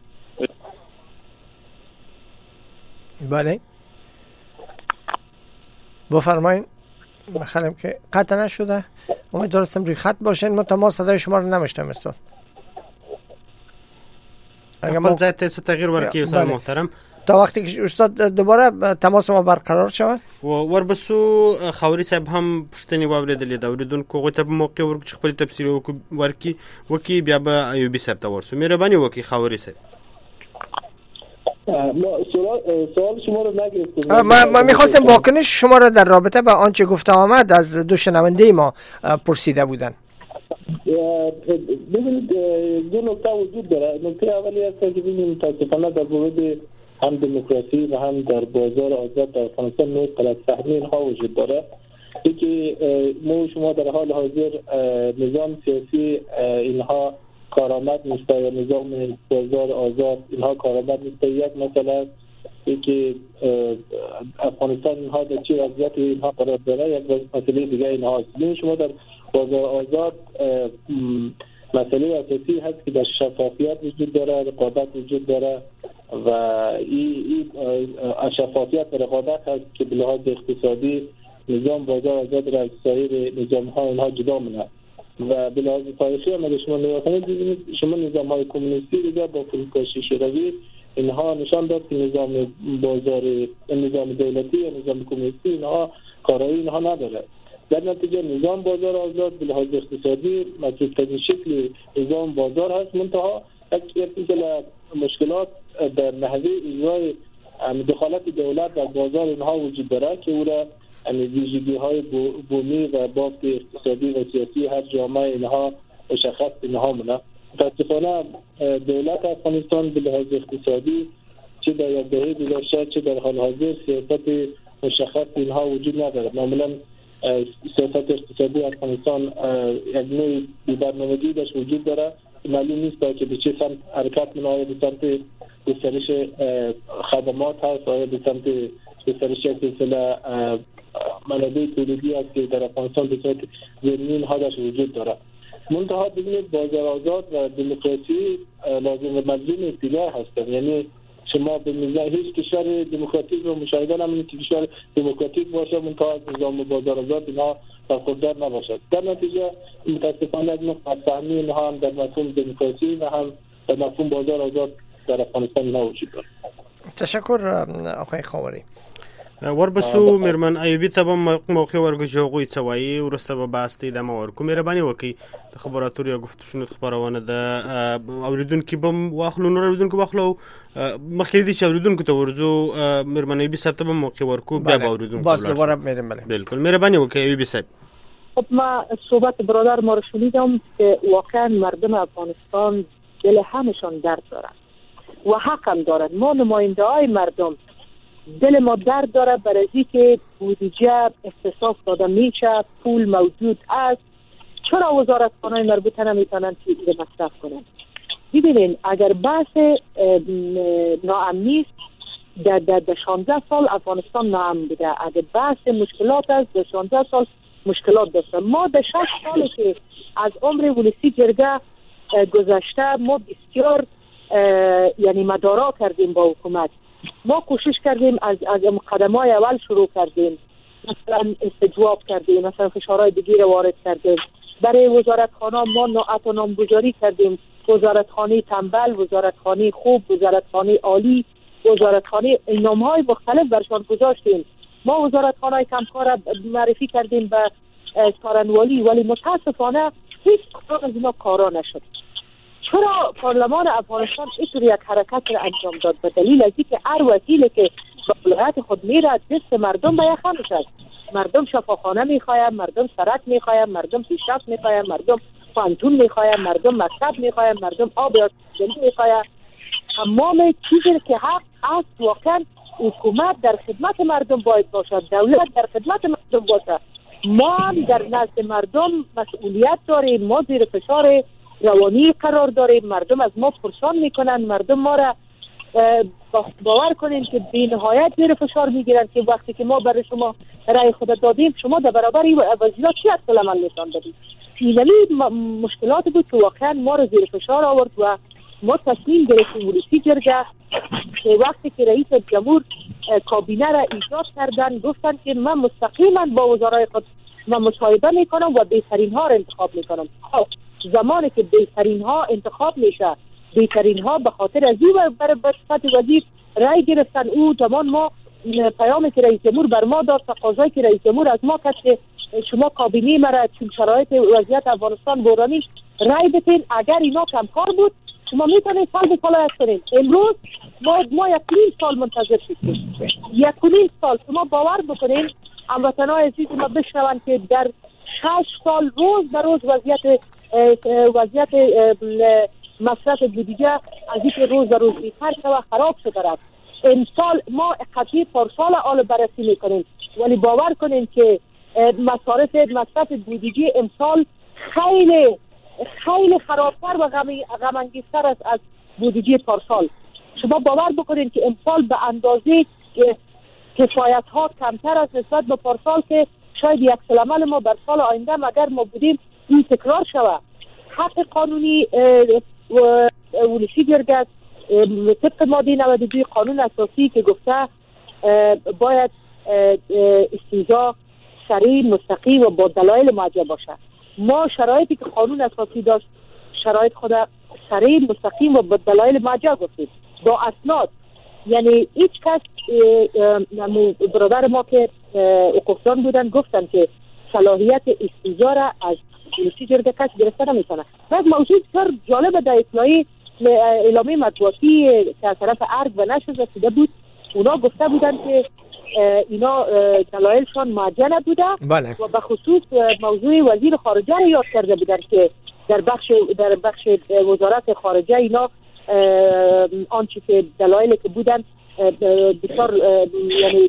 Speaker 3: بله بفرمایید. بخیرم که قطع نشده. امیدوارم روی خط باشین. ما تماس صدای شما رو نمیشتم استاد.
Speaker 4: اگر ما ذات تغییر ورکی استاد محترم
Speaker 3: تا وقتی که استاد دوباره تماس ما برقرار شود
Speaker 4: و وربسو خاوري صاحب هم پښتني واوریدلې دا اوریدونکو غوته په موقع ورک چې خپل تفسیر ورکی وکي بیا به ایوبي صاحب ته ورسو. مهرباني وکي خاوري صاحب.
Speaker 8: سوال شما رو نگرفتم.
Speaker 3: ما ما می‌خواستم واکنش شما را در رابطه با آنچه گفته آمد از دو شنونده ما پرسیده بودن.
Speaker 8: ببینید دو نکته وجود داره. نکته اولی است که ببینید متاسفانه در مورد هم دموکراسی و هم در بازار آزاد در افغانستان نوع غلط فهمی اینها وجود داره. یکی ما شما در حال حاضر نظام سیاسی اینها کارآمد نیست یا نظام بازار آزاد اینها کارآمد نیست. یک مثلا یکی افغانستان اینها در چه وضعیت اینها قرار داره. یک مسئله دیگه اینها است. شما در بازار آزاد مسئله اساسی هست که در شفافیت وجود داره، رقابت وجود داره و این شفافیت و رقابت هست که به لحاظ اقتصادی نظام بازار آزاد را از سایر نظام ها اینها جدا می‌کنه و به لحاظ تاریخی هم اگه شما نگاه کنید شما نظام های کمونیستی دیگه با فروپاشی شوروی اینها نشان داد که نظام بازار نظام دولتی یا نظام کمونیستی اینها کارایی اینها نداره در نتیجه نظام بازار آزاد به لحاظ اقتصادی مطلوب‌ترین شکل نظام بازار هست، منتها یک مشکلات در نحوه اجرای دخالت دولت در بازار اینها وجود داره که او را ویژگی های بومی و بافت اقتصادی و سیاسی هر جامعه اینها مشخص اینها مونه. متاسفانه دولت افغانستان به لحاظ اقتصادی چه در یک دهه گذشته چه در حال حاضر سیاست مشخص اینها وجود ندارد. معمولا سیاست اقتصادی افغانستان یک نوع برنامه‌ریزی داشت وجود داره، معلوم نیست که به چه سمت حرکت منهای به سمت گسترش خدمات هست، آیا به سمت گسترش یک سلسله منابع تولیدی است که در افغانستان به صورت ضمنی ها داشت وجود داره. منتها ببینید بازار آزاد و دموکراسی لازم و ملزوم یکدیگر هستند. یعنی شما به میزان هیچ کشور دموکراتیک رو مشاهده نمی‌کنید که کشور دموکراتیک باشه منتها نظام بازار آزاد اینها برخوردار نباشد. در نتیجه متاسفانه از نقطه فهمی اینها هم در مفهوم دموکراسی و هم در مفهوم بازار آزاد در افغانستان اینها وجود دارد.
Speaker 3: تشکر آقای خاوری.
Speaker 4: وربسو میرمن ایوبی ته به موقع ورکو چې هغوی څه وایي وروسته به بحث ته ادامه ورکړو. مهرباني وکړئ د خبراتو یا گفتشونو خبرونه د اوریدونکو به واخلو نور اوریدونکو واخلو مخکې دي چې اوریدونکو ته ورزو میرمن ایوبی صاحب ته به موقع ورکو بیا به اوریدونکو
Speaker 3: باز دوباره میرم. بله
Speaker 4: بالکل مهرباني وکړئ ایوبی صاحب.
Speaker 5: خب ما صحبت برادر ما رو شنیدم که واقعا مردم افغانستان دل همشان درد دارن و حق هم دارن. ما نماینده های مردم دل ما درد داره برای اینکه بودجه اختصاص داده میشه، پول موجود است، چرا وزارتخانه‌های مربوطه نمیتونن چیزی مصرف کنن؟ ببینین اگر بحث ناامنی است در در شانزده سال افغانستان ناامن بوده، اگر بحث مشکلات است در شانزده سال مشکلات داشته. ما در شش سالی که از عمر ولسی جرگه گذشته ما بسیار یعنی مدارا کردیم با حکومت. ما کوشش کردیم از از مقدمه‌های اول شروع کردیم، مثلا استجواب کردیم، مثلا فشارهای دیگه رو وارد کردیم. برای وزارتخانه ما نوعات و نامگذاری کردیم، وزارتخانه تنبل، وزارتخانه خوب، وزارتخانه عالی، وزارتخانه نام‌های مختلف برشان گذاشتیم. ما وزارتخانه کمکار معرفی کردیم به کارنوالی، ولی متاسفانه هیچ کدام از اینا کارا نشد. چرا پارلمان افغانستان اینطور یک حرکت را انجام داد؟ به دلیل از اینکه هر وکیلی که به ولایت خود میره دست مردم به یخ میشد. مردم شفاخانه میخواین، مردم سرک میخواین، مردم پیشرفت میخواین، مردم پانتون میخواین، مردم مکتب میخواین، مردم آب آتشی میخواین. تمام چیزی که حق است واقعا حکومت در خدمت مردم باید باشد، دولت در خدمت مردم باشه. ما هم در نزد مردم مسئولیت داریم، ما زیر فشار روانی قرار داریم، مردم از ما پرسان میکنن، مردم ما را باور کنین که بی نهایت زیر فشار میگیرن که وقتی که ما برای شما رای خود دادیم شما در برابر این وضعیت چی عکس العمل نشان دادید. این مشکلات بود که واقعا ما را زیر فشار آورد و ما تصمیم گرفتیم ولسی جرگه که وقتی که رئیس جمهور کابینه را ایجاد کردن گفتن که من مستقیما با وزرای خود من مصاحبه میکنم و بهترین ها را انتخاب میکنم. زمانی که بهترین ها انتخاب میشه، بهترین ها به خاطر از این برای صفت وزیر رای گرفتن، او زمان ما پیامی که رئیس جمهور بر ما داد، تقاضایی که رئیس جمهور از ما کرد که شما کابینه مرا چون شرایط وضعیت افغانستان بحرانی رای بتین، اگر اینا کمکار بود شما میتونید سال به سال کنید. امروز ما ما یک نیم سال منتظر شدیم، یک نیم سال. شما باور بکنید هموطنان عزیز ما بشنون که در شش سال روز به روز وضعیت وضعیت مصرف بودجه از اینکه روز به روز بیشتر و خراب شده است. امسال ما قطعی پارسال آل بررسی میکنیم، ولی باور کنین که مصارف مصرف بودجه امسال خیلی خیلی خرابتر و غم انگیزتر است از بودجه پارسال. شما باور بکنین که امسال به اندازه کفایت ها کمتر است نسبت به پارسال که شاید یک سلامل ما بر سال آینده اگر ما بودیم این تکرار شود. حق قانونی ولسی جرگه طبق ماده نود و دو قانون اساسی که گفته باید استیضاح سریع، مستقیم و با دلایل معجب باشه. ما شرایطی که قانون اساسی داشت شرایط خود سریع، مستقیم و با دلایل معجب گفتیم با اسناد. یعنی هیچ کس برادر ما که حقوقدان بودن گفتن که صلاحیت استیضاح را از ولسی جرگه کسی گرفته نمیتونه. بعد موضوع بسیار جالب در اطلاعی اعلامیه مطبوعاتی که از طرف ارگ و نشر رسیده بود، اونا گفته بودن که اینا دلایلشان معجزه نبوده و به خصوص موضوع وزیر خارجه را یاد کرده بودن که در بخش در بخش وزارت خارجه اینا آنچه که دلایلی که بودن بسیار یعنی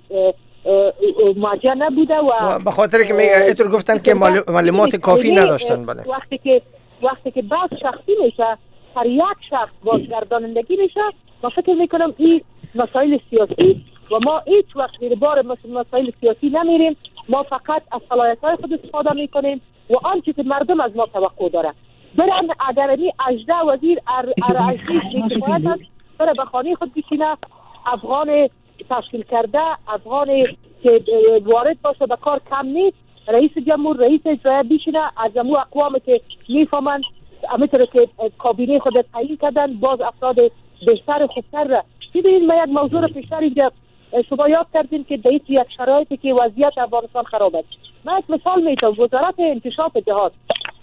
Speaker 5: معجزه نبوده و
Speaker 3: به خاطر که اینطور گفتن که معلومات کافی نداشتن. بله.
Speaker 5: وقتی که وقتی که بحث شخصی میشه، هر یک شخص بازگردانندگی میشه، ما فکر میکنم این مسائل سیاسی و ما هیچ وقت در بار مسائل سیاسی نمیریم، ما فقط از صلاحیت‌های خود استفاده میکنیم و آنچه که مردم از ما توقع داره. برن اگر این اجده وزیر ارعشیش میکفایت هست برای به خانه خود بشینه، افغان تشکیل کرده، افغان که وارد باشه به کار کم نیست، رئیس جمهور رئیس اجرایی بشینه، از امو اقوامی که میفهمن همینطور که کابینه خود تعیین کردن باز افراد بهتر خوبتر را. ببینید ما یک موضوع را پیشتر اینجا شما یاد کردین که در یک شرایطی که وضعیت افغانستان خراب است. من یک مثال میتونم، وزارت انکشاف دهات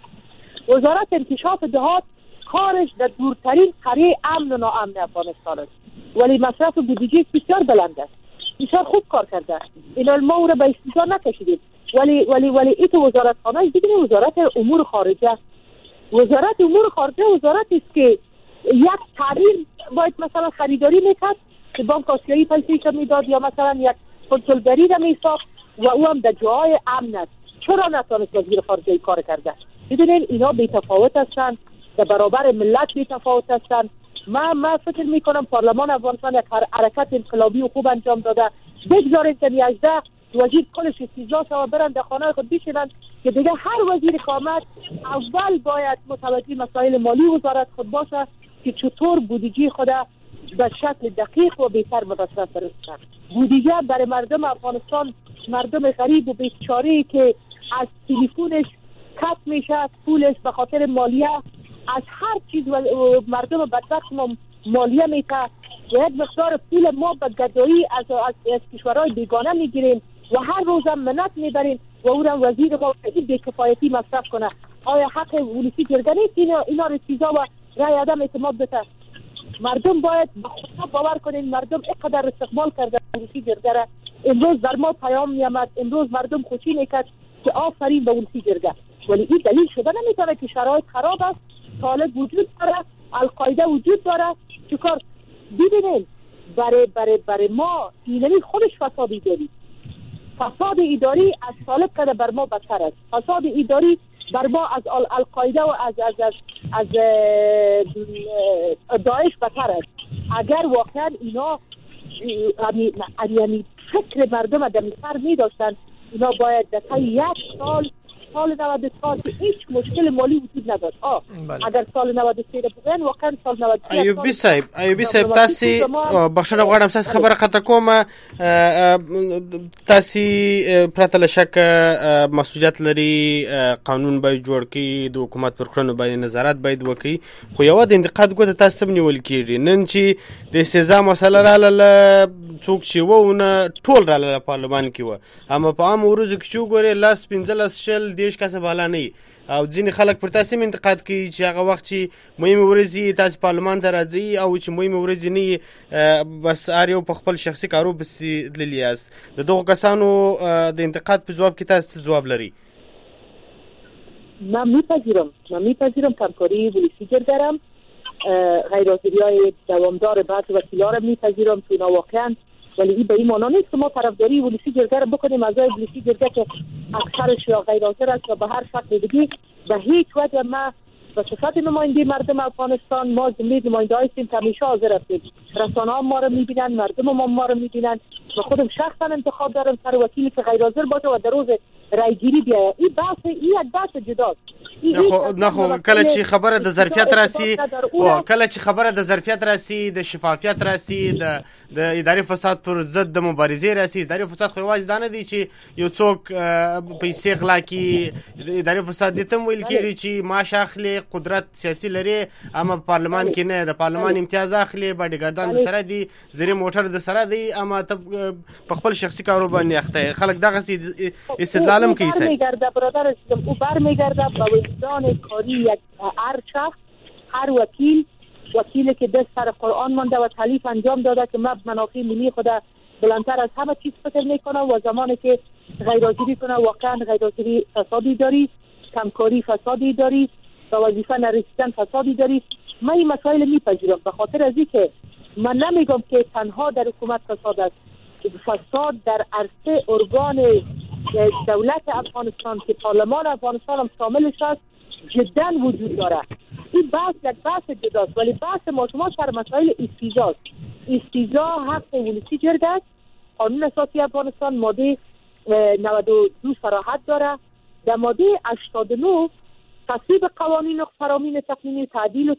Speaker 5: وزارت انکشاف دهات کارش در دورترین قریه امن و ناامن افغانستان است، ولی مصرف بودجه بسیار بلند است، بسیار خوب کار کرده. اینا ما او را به استیضاح نکشیدیم، ولی ولی ولی این وزارت خانه ببینید وزارت امور خارجه وزارت امور خارجه وزارتی است که یک تعبیر باید مثلا خریداری میکرد که بانک آسیایی پیسه‌اش میداد یا مثلا یک کنسولگری را میساخت و او هم در جاهای امن است. چرا نتونست وزیر خارجه کار کرده؟ ببینید اینا بی تفاوت هستند، در برابر ملت بی تفاوت هستند. من من فکر میکنم پارلمان افغانستان یک حرکت انقلابی و خوب انجام داده. بگذارید که یازده وزیر کلش استیضاح شوه برن در خانه خود بشینن که دیگه هر وزیر قامت اول باید متوجه مسائل مالی وزارت خود باشه که چطور بودجه خود به شکل دقیق و بهتر مصرف برسند. بودجه برای مردم افغانستان، مردم غریب و بیچاره که از تلفنش کات میشه، پولش به خاطر مالیه از هر چیز و مردم بدبخت مالیه میته و یک مقدار پول ما به گدایی از, از, از کشورهای بیگانه میگیریم و هر روز هم منت میبریم و او را وزیر ما این بیکفایتی مصرف کنه. آیا حق ولسی جرگه نیست اینا, اینا رسیزا و رای عدم اعتماد بده؟ مردم باید به خدا باور کنین، مردم اینقدر استقبال کرده ولسی جرگه را. امروز در ما پیام میامد، امروز مردم خوشی میکرد که آفرین به ولسی جرگه، ولی این دلیل شده نمیتونه که شرایط خراب است، طالب وجود داره، القاعده وجود داره. چیکار ببینید برای برای برای ما اینمی خودش فساد اداری فساد اداری از طالب کرده بر ما بدتر است. فساد اداری بر ما از القاعده و از از از, از داعش بدتر است. اگر واقعا اینا یعنی فکر مردم در سر می داشتن، اینا باید در طی یک سال سال نود و چهار که هیچ مشکل مالی وجود نداشت. آه بله. اگر سال نود و سه بگن واقعا سال نود و سه
Speaker 4: ایوبی صاحب ایوبی صاحب تاسو بخښنه غواړم تاسو خبره خطا کوم. تاسو پرته له شک مسؤلیت لري، قانون باید جوړ کړي، د حکومت پر کړنو باندې نظارت باید وکړي، خو یو د انتقاد ګوته تاسو هم نیول کېږي. نن چې د استیضاح مسله رااله څوک چې وونه ټول رااله پارلمان کې و، اما په عام ورځو کې چې وګورئ لاس پنځلس شل دیش کسه بالا نه او ځینې خلک پر تاسو هم انتقاد کوي چې هغه وخت چې مهمه ورځ تاسو پارلمان ته راځي او چې مهمه ورځ نه بس هر یو په خپل شخصي کارو پسې تللي یاست. د دغو کسانو د انتقاد په ځواب کې تاسو ځواب لري؟
Speaker 5: من میپذیرم من میپذیرم کمکاری ولسی جرگه دارم، غیر حاضری‌های دوامدار بعض وکیلا را میپذیرم که اینا واقعا، ولی این به این معنا نیست که ما طرفداری ولسی جرگه را بکنیم. اعضای ولسی جرگه که اکثرش یا غیر حاضر است یا به هر شکل دیگه به هیچ وجه ما به صفت نماینده مردم افغانستان، ما جمله نماینده‌ای هستیم که همیشه حاضر هستیم. رسانه‌ها ما رو می‌بینن، مردم ما ما رو می‌بینن و خودم شخصا انتخاب دارم سر وکیلی که غیر حاضر باشه و در روز رایگیری بیاید. این بحث این یک بحث جداست.
Speaker 4: نه خو نه خو کله چې خبره د ظرفیت راسي او کله چې خبره د ظرفیت راسي، د شفافیت راسي، د د اداري فساد پر ضد د مبارزې راسي. اداري فساد خو یوازې دا نه دی چې یو څوک پیسې غلا کوي، اداري فساد دې ته ویل کېږي چې معاش اخلي، قدرت سیاسي لري اما پارلمان کې نه، د پارلمان امتیاز اخلي، باډیګاردان د سره دي، زری موټر د سره دي اما ته په خپل شخصي کارو باندې اخته خلک دغه استدلال هم کوي.
Speaker 5: برمیگرده برادر عزیزم، او برمیگرده به وجدان کاری یک هر شخص، هر وکیل وکیلی که دست سر قرآن مانده و تالیف انجام داده که من منافع ملی خود بلندتر از همه چیز فکر میکنه و زمانی که غیرحاضری کنه واقعا غیرحاضری فسادی داری، کمکاری فسادی داری، به وظیفه نرسیدن فسادی داری. من این مسائل میپذیرم به خاطر از اینکه من نمیگم که تنها در حکومت فساد است، فساد در عرصه ارگان دولت افغانستان که پارلمان افغانستان هم شاملش است جدا وجود داره. این بحث یک بحث جداست، ولی بحث ما شما سر مسائل استیضاست. استیضا حق ولسی جرگ است. قانون اساسی افغانستان ماده نود و دو صراحت داره. در ماده هشتاد و نه تصویب قوانین و فرامین تقنینی، تعدیل و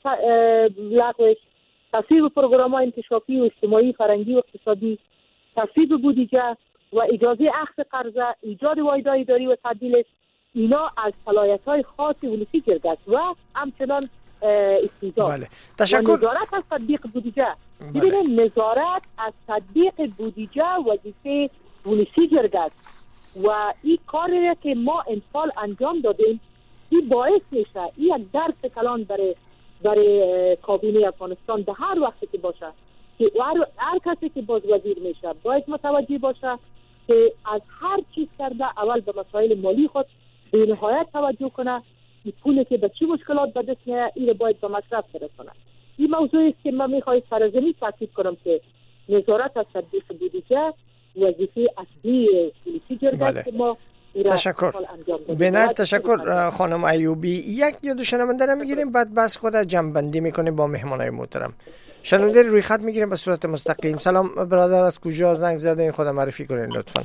Speaker 5: لغوش، تصویب پروگرام‌های انکشافی و اجتماعی، فرهنگی و اقتصادی، تصویب بودجه و اجازه اخذ قرضه، ایجاد واحدهای اداری و تعدیلش، اینا از صلاحیت‌های خاص ولسی جرگ است و همچنان استیضا.
Speaker 3: بله. تشکر.
Speaker 5: و نظارت از تطبیق بودجه. ببینید نظارت از تطبیق بودجه وظیفه ولسی جرگ است و این کاری که ما امسال انجام دادیم این باعث میشه، این یک درس کلان برای برای کابینه افغانستان به هر وقتی که باشه که هر, هر کسی که باز وزیر میشه باید متوجه باشه که از هر چیز کرده اول به مسائل مالی خود به نهایت توجه کنه. این پولی که به چی مشکلات به دست میاد این باید به مصرف برسونه. این موضوعی است که من میخواید سرزمین تاکید کنم که نظارت از تطبیق بودجه وظیفه اصلی پلیسی جرگ است که ما
Speaker 3: تشکر. بنایت تشکر خانم ایوبی. یک یا دو شنونده را میگیریم بعد بس خود جمع‌بندی میکنیم با مهمانای محترم. شنونده روی خط میگیریم به صورت مستقیم. سلام برادر، از کجا زنگ زدین؟ خود معرفی کنین لطفا.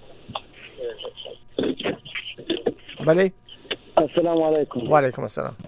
Speaker 3: بله.
Speaker 11: السلام علیکم.
Speaker 3: و علیکم السلام.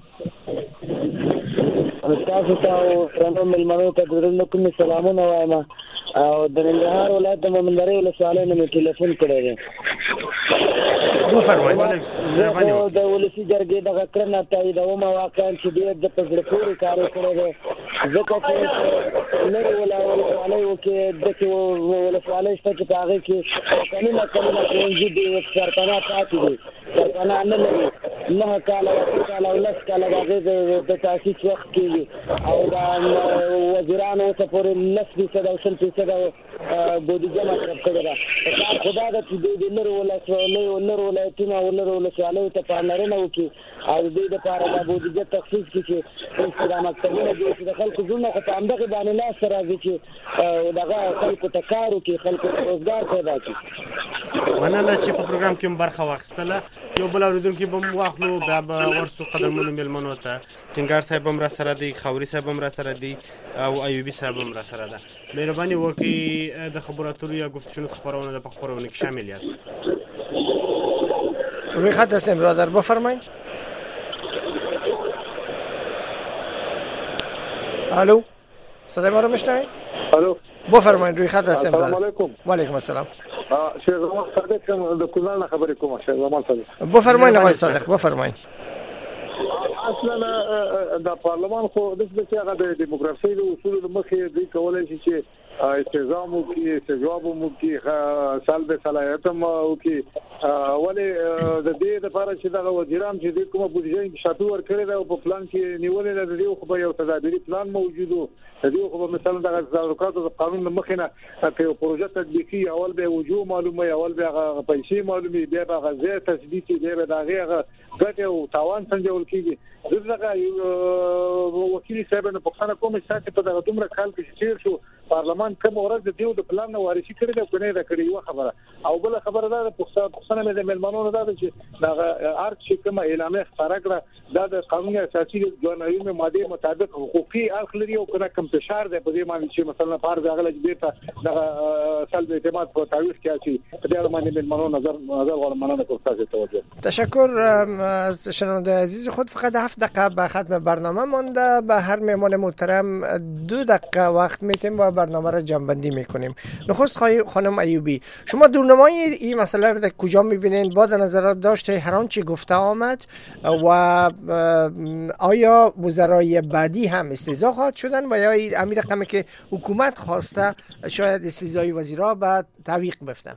Speaker 11: تاسو ته او رنو ملمنو ته درنو کوم سلامونه وایم او د ننګرهار ولایت د مومندرې ولسوالۍ نه مې ټلیفون کړی دی.
Speaker 3: بفرمایئ.
Speaker 11: د ولسي جرګې دغه کړنه تاییدوم واقعا چې ډېر د په زړه پورې کار وکړی دی، ځکه چې لرې ولسوالۍ وکې داسې ولسوالۍ شته چې په هغې کې کلونه کلونه ښوونځي دي، سرپناه پاتې دي، سرپناه نه لري. نهه کاله اته کاله او لس کاله د هغې د تاسیس وخت کېږي او د وزیرانو اوسه پورې لس فیصده او شل فیصده بودیجه مصرف کړې ده. کار خو دا ده چې دوی د لرو ولسوالیو لرو ولایتونو او لرو ولسوالیو ته پاملرنه وکړي او د دوی دپاره دا بودیجه تخصیص کړي چې دا مکتبونه جوړ شي. د خلکو زړونه خو په همدغې باندې لاسته راځي چې دغه خلکو ته کار وکړي، خلکو ته روزګار پیدا کړي.
Speaker 4: مننه چې په پروګرام کې هم برخه واخیستله. یو بل اورېدونکي به هم واخلو، بیا به ورسو قدرمنو مېلمنو ته. ټینګار صاحب هم را سره دی، خاوري صاحب هم را سره دی او ایوبي صاحب هم را سره ده. مهرباني وکړئ د خبرو اترو یا گفتشنود خبرونه د په خبرونه کې شامل یاست.
Speaker 3: روی خط هستیم برادر، بفرمایید. الو، صدای ما رو میشنوید؟
Speaker 12: الو،
Speaker 3: بفرمایید. روی خط هستیم برادر.
Speaker 12: السلام علیکم.
Speaker 3: و علیکم السلام.
Speaker 12: شیخ زمان صادق د کونړ نه خبرې کوم. شیخ زمان صادق.
Speaker 3: بفرمایید آقای صادق، بفرمایید.
Speaker 12: اصلا د پارلمان خو د څه هغه د دیموکراسي د اصولو مخې دی کولای شي چې استعزام او کې استجواب مو کې سلب صلاحیت مو کې ولې د دې لپاره چې دا وزیران چې د کومه بودیجه انکشافي ورکړي دا په پلان کې نیولې ده، د دې خو به یو تدابیري پلان موجود و. د دې خو مثلا د تدارکاتو قانون مخینه په پروژه تطبیقي اول به وجوه معلومه، اول به پیسې معلومي، بیا به غزه تثبیتي، بیا به دغه ګټه او تاوان څنګه ولکېږي. دغه وکیل صاحب نه پښتنه کوم چې په دغه دومره کال کې چیر شو پارلمان کوم ورځ د دیو د پلان نه وارثي کړی دا کنه دا کړی یو خبره. او بل خبره دا پښتنه پښتنه مې د ملمنونو دا چې دغه ارچ کوم اعلامیه خبره کړه دا د قانون اساسي د قانون ماده مطابق حقوقي اخ لري او کنه کم فشار ده په دې باندې چې مثلا فرض غلط بیرته دغه سلب اعتماد په تعویض کې شي په دې باندې ملمنونو نظر نظر ورمنه کوي. تاسو توجه.
Speaker 3: تشکر از شنونده عزیز خود. فقط هفت دقیقه به ختم برنامه مانده. به هر مهمان محترم دو دقیقه وقت میتیم و برنامه را جنبندی میکنیم. نخست خانم ایوبی، شما دورنمای این مسئله را در کجا میبینین؟ با نظرات داشته هر آنچه گفته آمد و آیا وزرای بعدی هم استیضاح خواهد شدن و یا امیر رقمی که حکومت خواسته شاید استیضاحی وزیرا بعد تعویق بفتن؟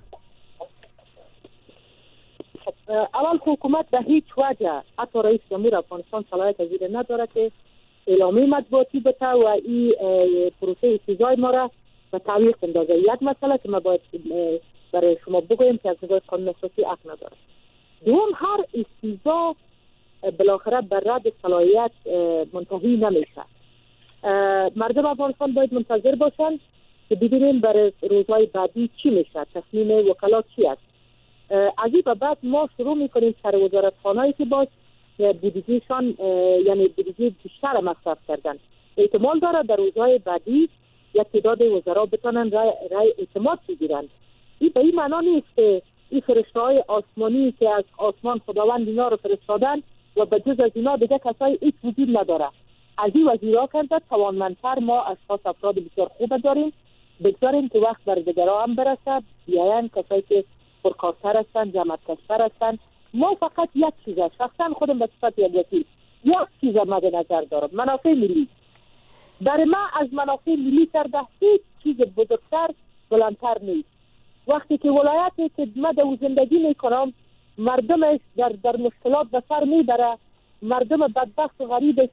Speaker 5: اول حکومت به هیچ وجه حتی رئیس جمهور افغانستان صلاحیت از این نداره که اعلامیه مطبوعاتی بده و این پروسه استیضاح ما را به تعویق اندازه. یک مسئله که ما باید برای شما بگویم که از نگاه قانون اساسی حق نداره. دوم، هر استیضاح بالاخره بر رد صلاحیت منتهی نمیشه. مردم افغانستان باید منتظر باشند که ببینیم برای روزهای بعدی چی میشه، تصمیم وکلا چی است. از این بعد ما شروع میکنیم سر وزارتخانه‌ای که باز بودجهشان یعنی بودجه بیشتر مصرف کردن. احتمال داره در روزهای بعدی یک تعداد وزرا بتونن رای, رای اعتماد بگیرن. این به این معنا نیست که این فرشته‌های آسمانی که از آسمان خداوند اینا رو فرستادن و به جز از اینا دیگه کسای هیچ وجود نداره. از این وزیرا کرده توانمندتر ما اشخاص افراد بسیار خوب داریم. بگذاریم که وقت بر دیگرها هم برسد، بیاین کسایی که پرکارتر هستن، جمع‌کش‌تر هستن. ما فقط یک چیز است، شخصا خودم به صفت یک وکیل یک چیز مد نظر دارم، منافع ملی. برای ما از منافع ملی کرده هیچ چیز بزرگتر بلندتر نیست. وقتی که ولایتی که من در زندگی میکنم مردمش در در مشکلات به سر میبره، مردم بدبخت و غریبش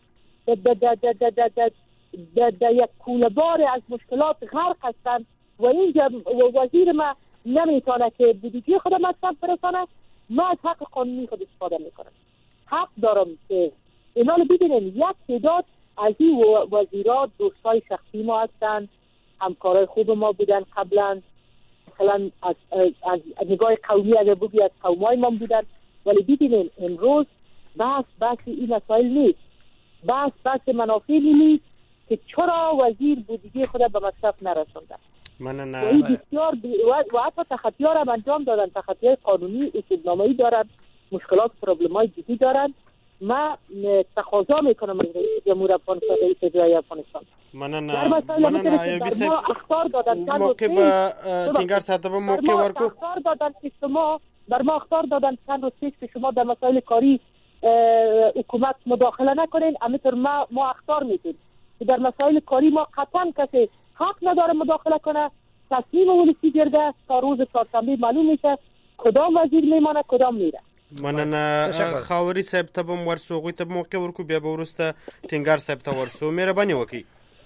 Speaker 5: در یک کوله‌بار از مشکلات غرق هستند و اینجا وزیر ما نمیتونه که بودجه خود مصرف برسانه، ما از حق قانونی خود استفاده میکنم. حق دارم که اینا رو ببینیم. یک تعداد از این وزیرات دوستای شخصی ما هستند، همکارای خوب ما بودن قبلا، مثلا از, از, از نگاه قومی اگر بگی از قومای ما بودن، ولی ببینیم امروز بحث بحث این مسائل نیست، بحث بحث منافع ملی که چرا وزیر بودجه خود به مصرف نرسونده.
Speaker 4: من نه
Speaker 5: و این بسیار بی... و حتی تخطی‌ها را انجام دادن، تخطی‌های قانونی اصولنامه‌ای دارن، مشکلات پروبلم‌های جدی دارن. ما تقاضا میکنم از رئیس جمهور افغانستان، رئیس اجرایی افغانستان،
Speaker 4: من نه من نه ایوبی صاحب
Speaker 5: اخطار دادن چند
Speaker 4: موقع به تینگار ساعت به موقع ورکو
Speaker 5: اخطار دادن که شما بر ما اخطار دادن چند روز پیش که شما در مسائل کاری حکومت مداخله نکنین. همینطور ما ما اخطار میدیم که در مسائل کاری ما قطعا کسی حق نداره مداخله کنه. تصمیم ولسی جرگه تا روز چهارشنبه معلوم میشه کدام وزیر میمانه کدام میره.
Speaker 4: مننه خاوري صاحب ته هم ورسو غوي ته موقع ورکو بیا به ورسته ټینګار صاحب ته ورسو مهرباني وکړئ.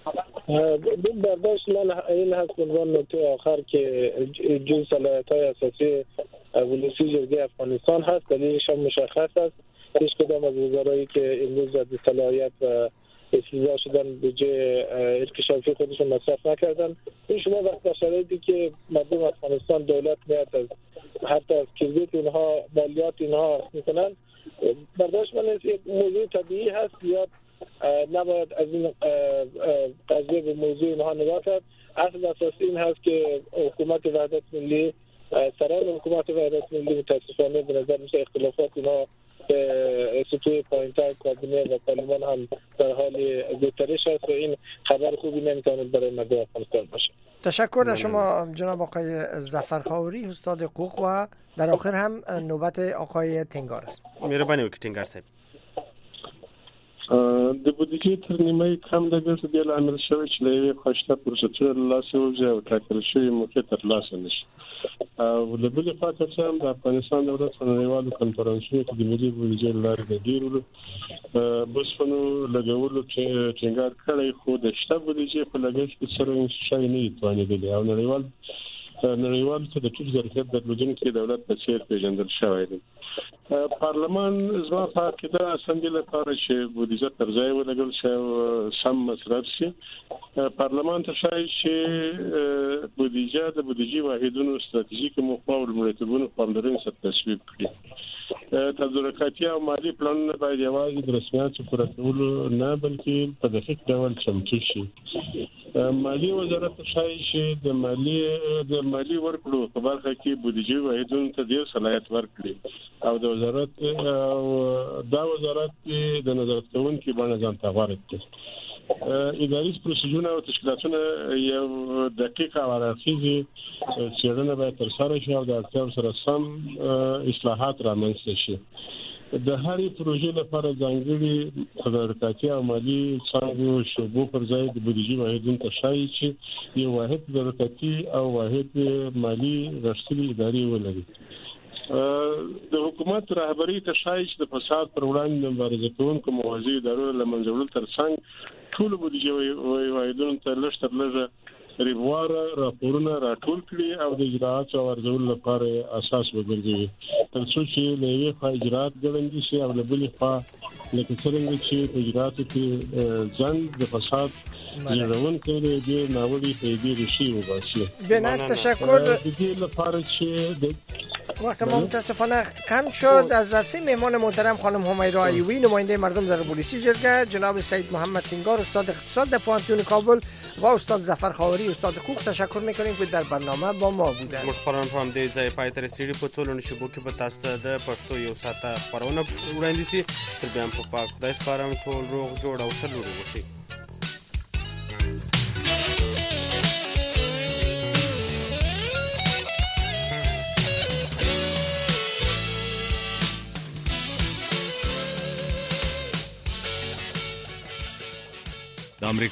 Speaker 8: برداشت من این هست عنوان نکته آخر که جز صلاحیت‌های اساسی ولسی جرگه افغانستان هست، دلیلش هم مشخص است. هیچ کدام از وزرایی که امروز از صلاحیت و استیضاح شدن بودجه انکشافی خودشون مصرف نکردن. این شما وقت شرایطی که مردم افغانستان دولت میاد از حتی از کردیت اینها مالیات اینها میکنن، برداشت من یک موضوع طبیعی هست، زیاد نباید از این قضیه به موضوع اینها نگاه کرد. اصل اساسی این هست که حکومت وحدت ملی، سران حکومت وحدت ملی متاسفانه به نظر میشه اختلافات اینها به سطوح پایین‌تر کابینه و پارلمان هم در حال گسترش است و این خبر خوبی نمیتونه برای مردم افغانستان باشه.
Speaker 3: تشکر از شما جناب آقای ظفر خاوری، استاد حقوق، و در آخر هم نوبت آقای تینگار است.
Speaker 4: مهرباني وکړئ تینگار صاحب.
Speaker 6: د بودیجې تر نیمه کم د ګټو د عامل شوی چې له خوشته فرصتونو له لاسه وځي او ټاکل شوی موقع تر لاسه نشي. او د بل خاطر هم د افغانستان دولت نړیوالو کنفرانسونو کې د ملي بودیجې لارې د ډیرو بسونو لګولو چې ټینګار کړی، خو د شته بودیجې په لګښت کې سره شي نه توانېدلی او نړیوال نړیوال ته د ټول ظرفیت درلودونکي دولت په څیر پیژندل شوی دی. پارلمان زما په عقیده اسمبلی لپاره چې بودیجه تر ځای ولګول شي او سم مصرف شي، پارلمان ته شایي چې بودیجه د بودیجې واحدونو ستراتیژیک موخو او مرتبونو پاملرنې سره تصویب کړي. تدارکاتي او مالي پلانونه باید یوازې د رسمیاتو پوره کولو نه بلکې په دقیق ډول چمتو شي. مالی وزارت شایي چې د مالی د مالی ورکړو په برخه کې بودیجې واحدونو ته ډیر صلاحیت ورکړي او د وزارت او دا وزارت د نظارت کوونکي باندې ځان ته غواړي. اداري پروسیجرونه او تشکیلاتونه یو دقیق او راخیږي څېړنه باید ترسره شي او د اړتیا سره سم اصلاحات رامنځته شي. د هرې پروژې لپاره ځانګړي تدارکاتي او مالي څانګو شعبو پر ځای د بودیجې واحدونو ته ښایي چې یو واحد تدارکاتي او واحد مالي غښتلي ادارې ولري. د حکومت رهبری ته ښایي چې د فساد پر وړاندې د مبارزه کوونکو موازي ادارو له منځه وړلو ترڅنګ ټول بودیجې واحدونو ته لږ تر لږه ریبواره راپورونه راټول کړي او د اجراءاتو او ارزولو لپاره اساس وګرځوي تر څو چې له یوې خوا اجراءات ګړندي شي او له بلې خوا لکه څرنګه چې په اجراءاتو کې ځنډ د فساد جوړونکي د ناوړي پیدې رشي وباسي.
Speaker 3: بنات تشکر.
Speaker 6: د دې لپاره چې
Speaker 3: وقت ما متاسفانه کم شد. از درسی مهمان محترم خانم همیرا ایوبی نماینده مردم در پلیسی جرگه، جناب سید محمد سینگار استاد اقتصاد در پانتون کابل و استاد ظفر خاوری استاد حقوق تشکر میکنیم که در برنامه با ما بودند.
Speaker 4: مخبران هم د ځای پای تر سړي په څولو شبو کې به تاسو ته د پښتو یو ساعته خبرونه وړاندې شي. تر بیا په پاک خدای سپارم ټول روغ جوړ او سرلوړي اوسئ.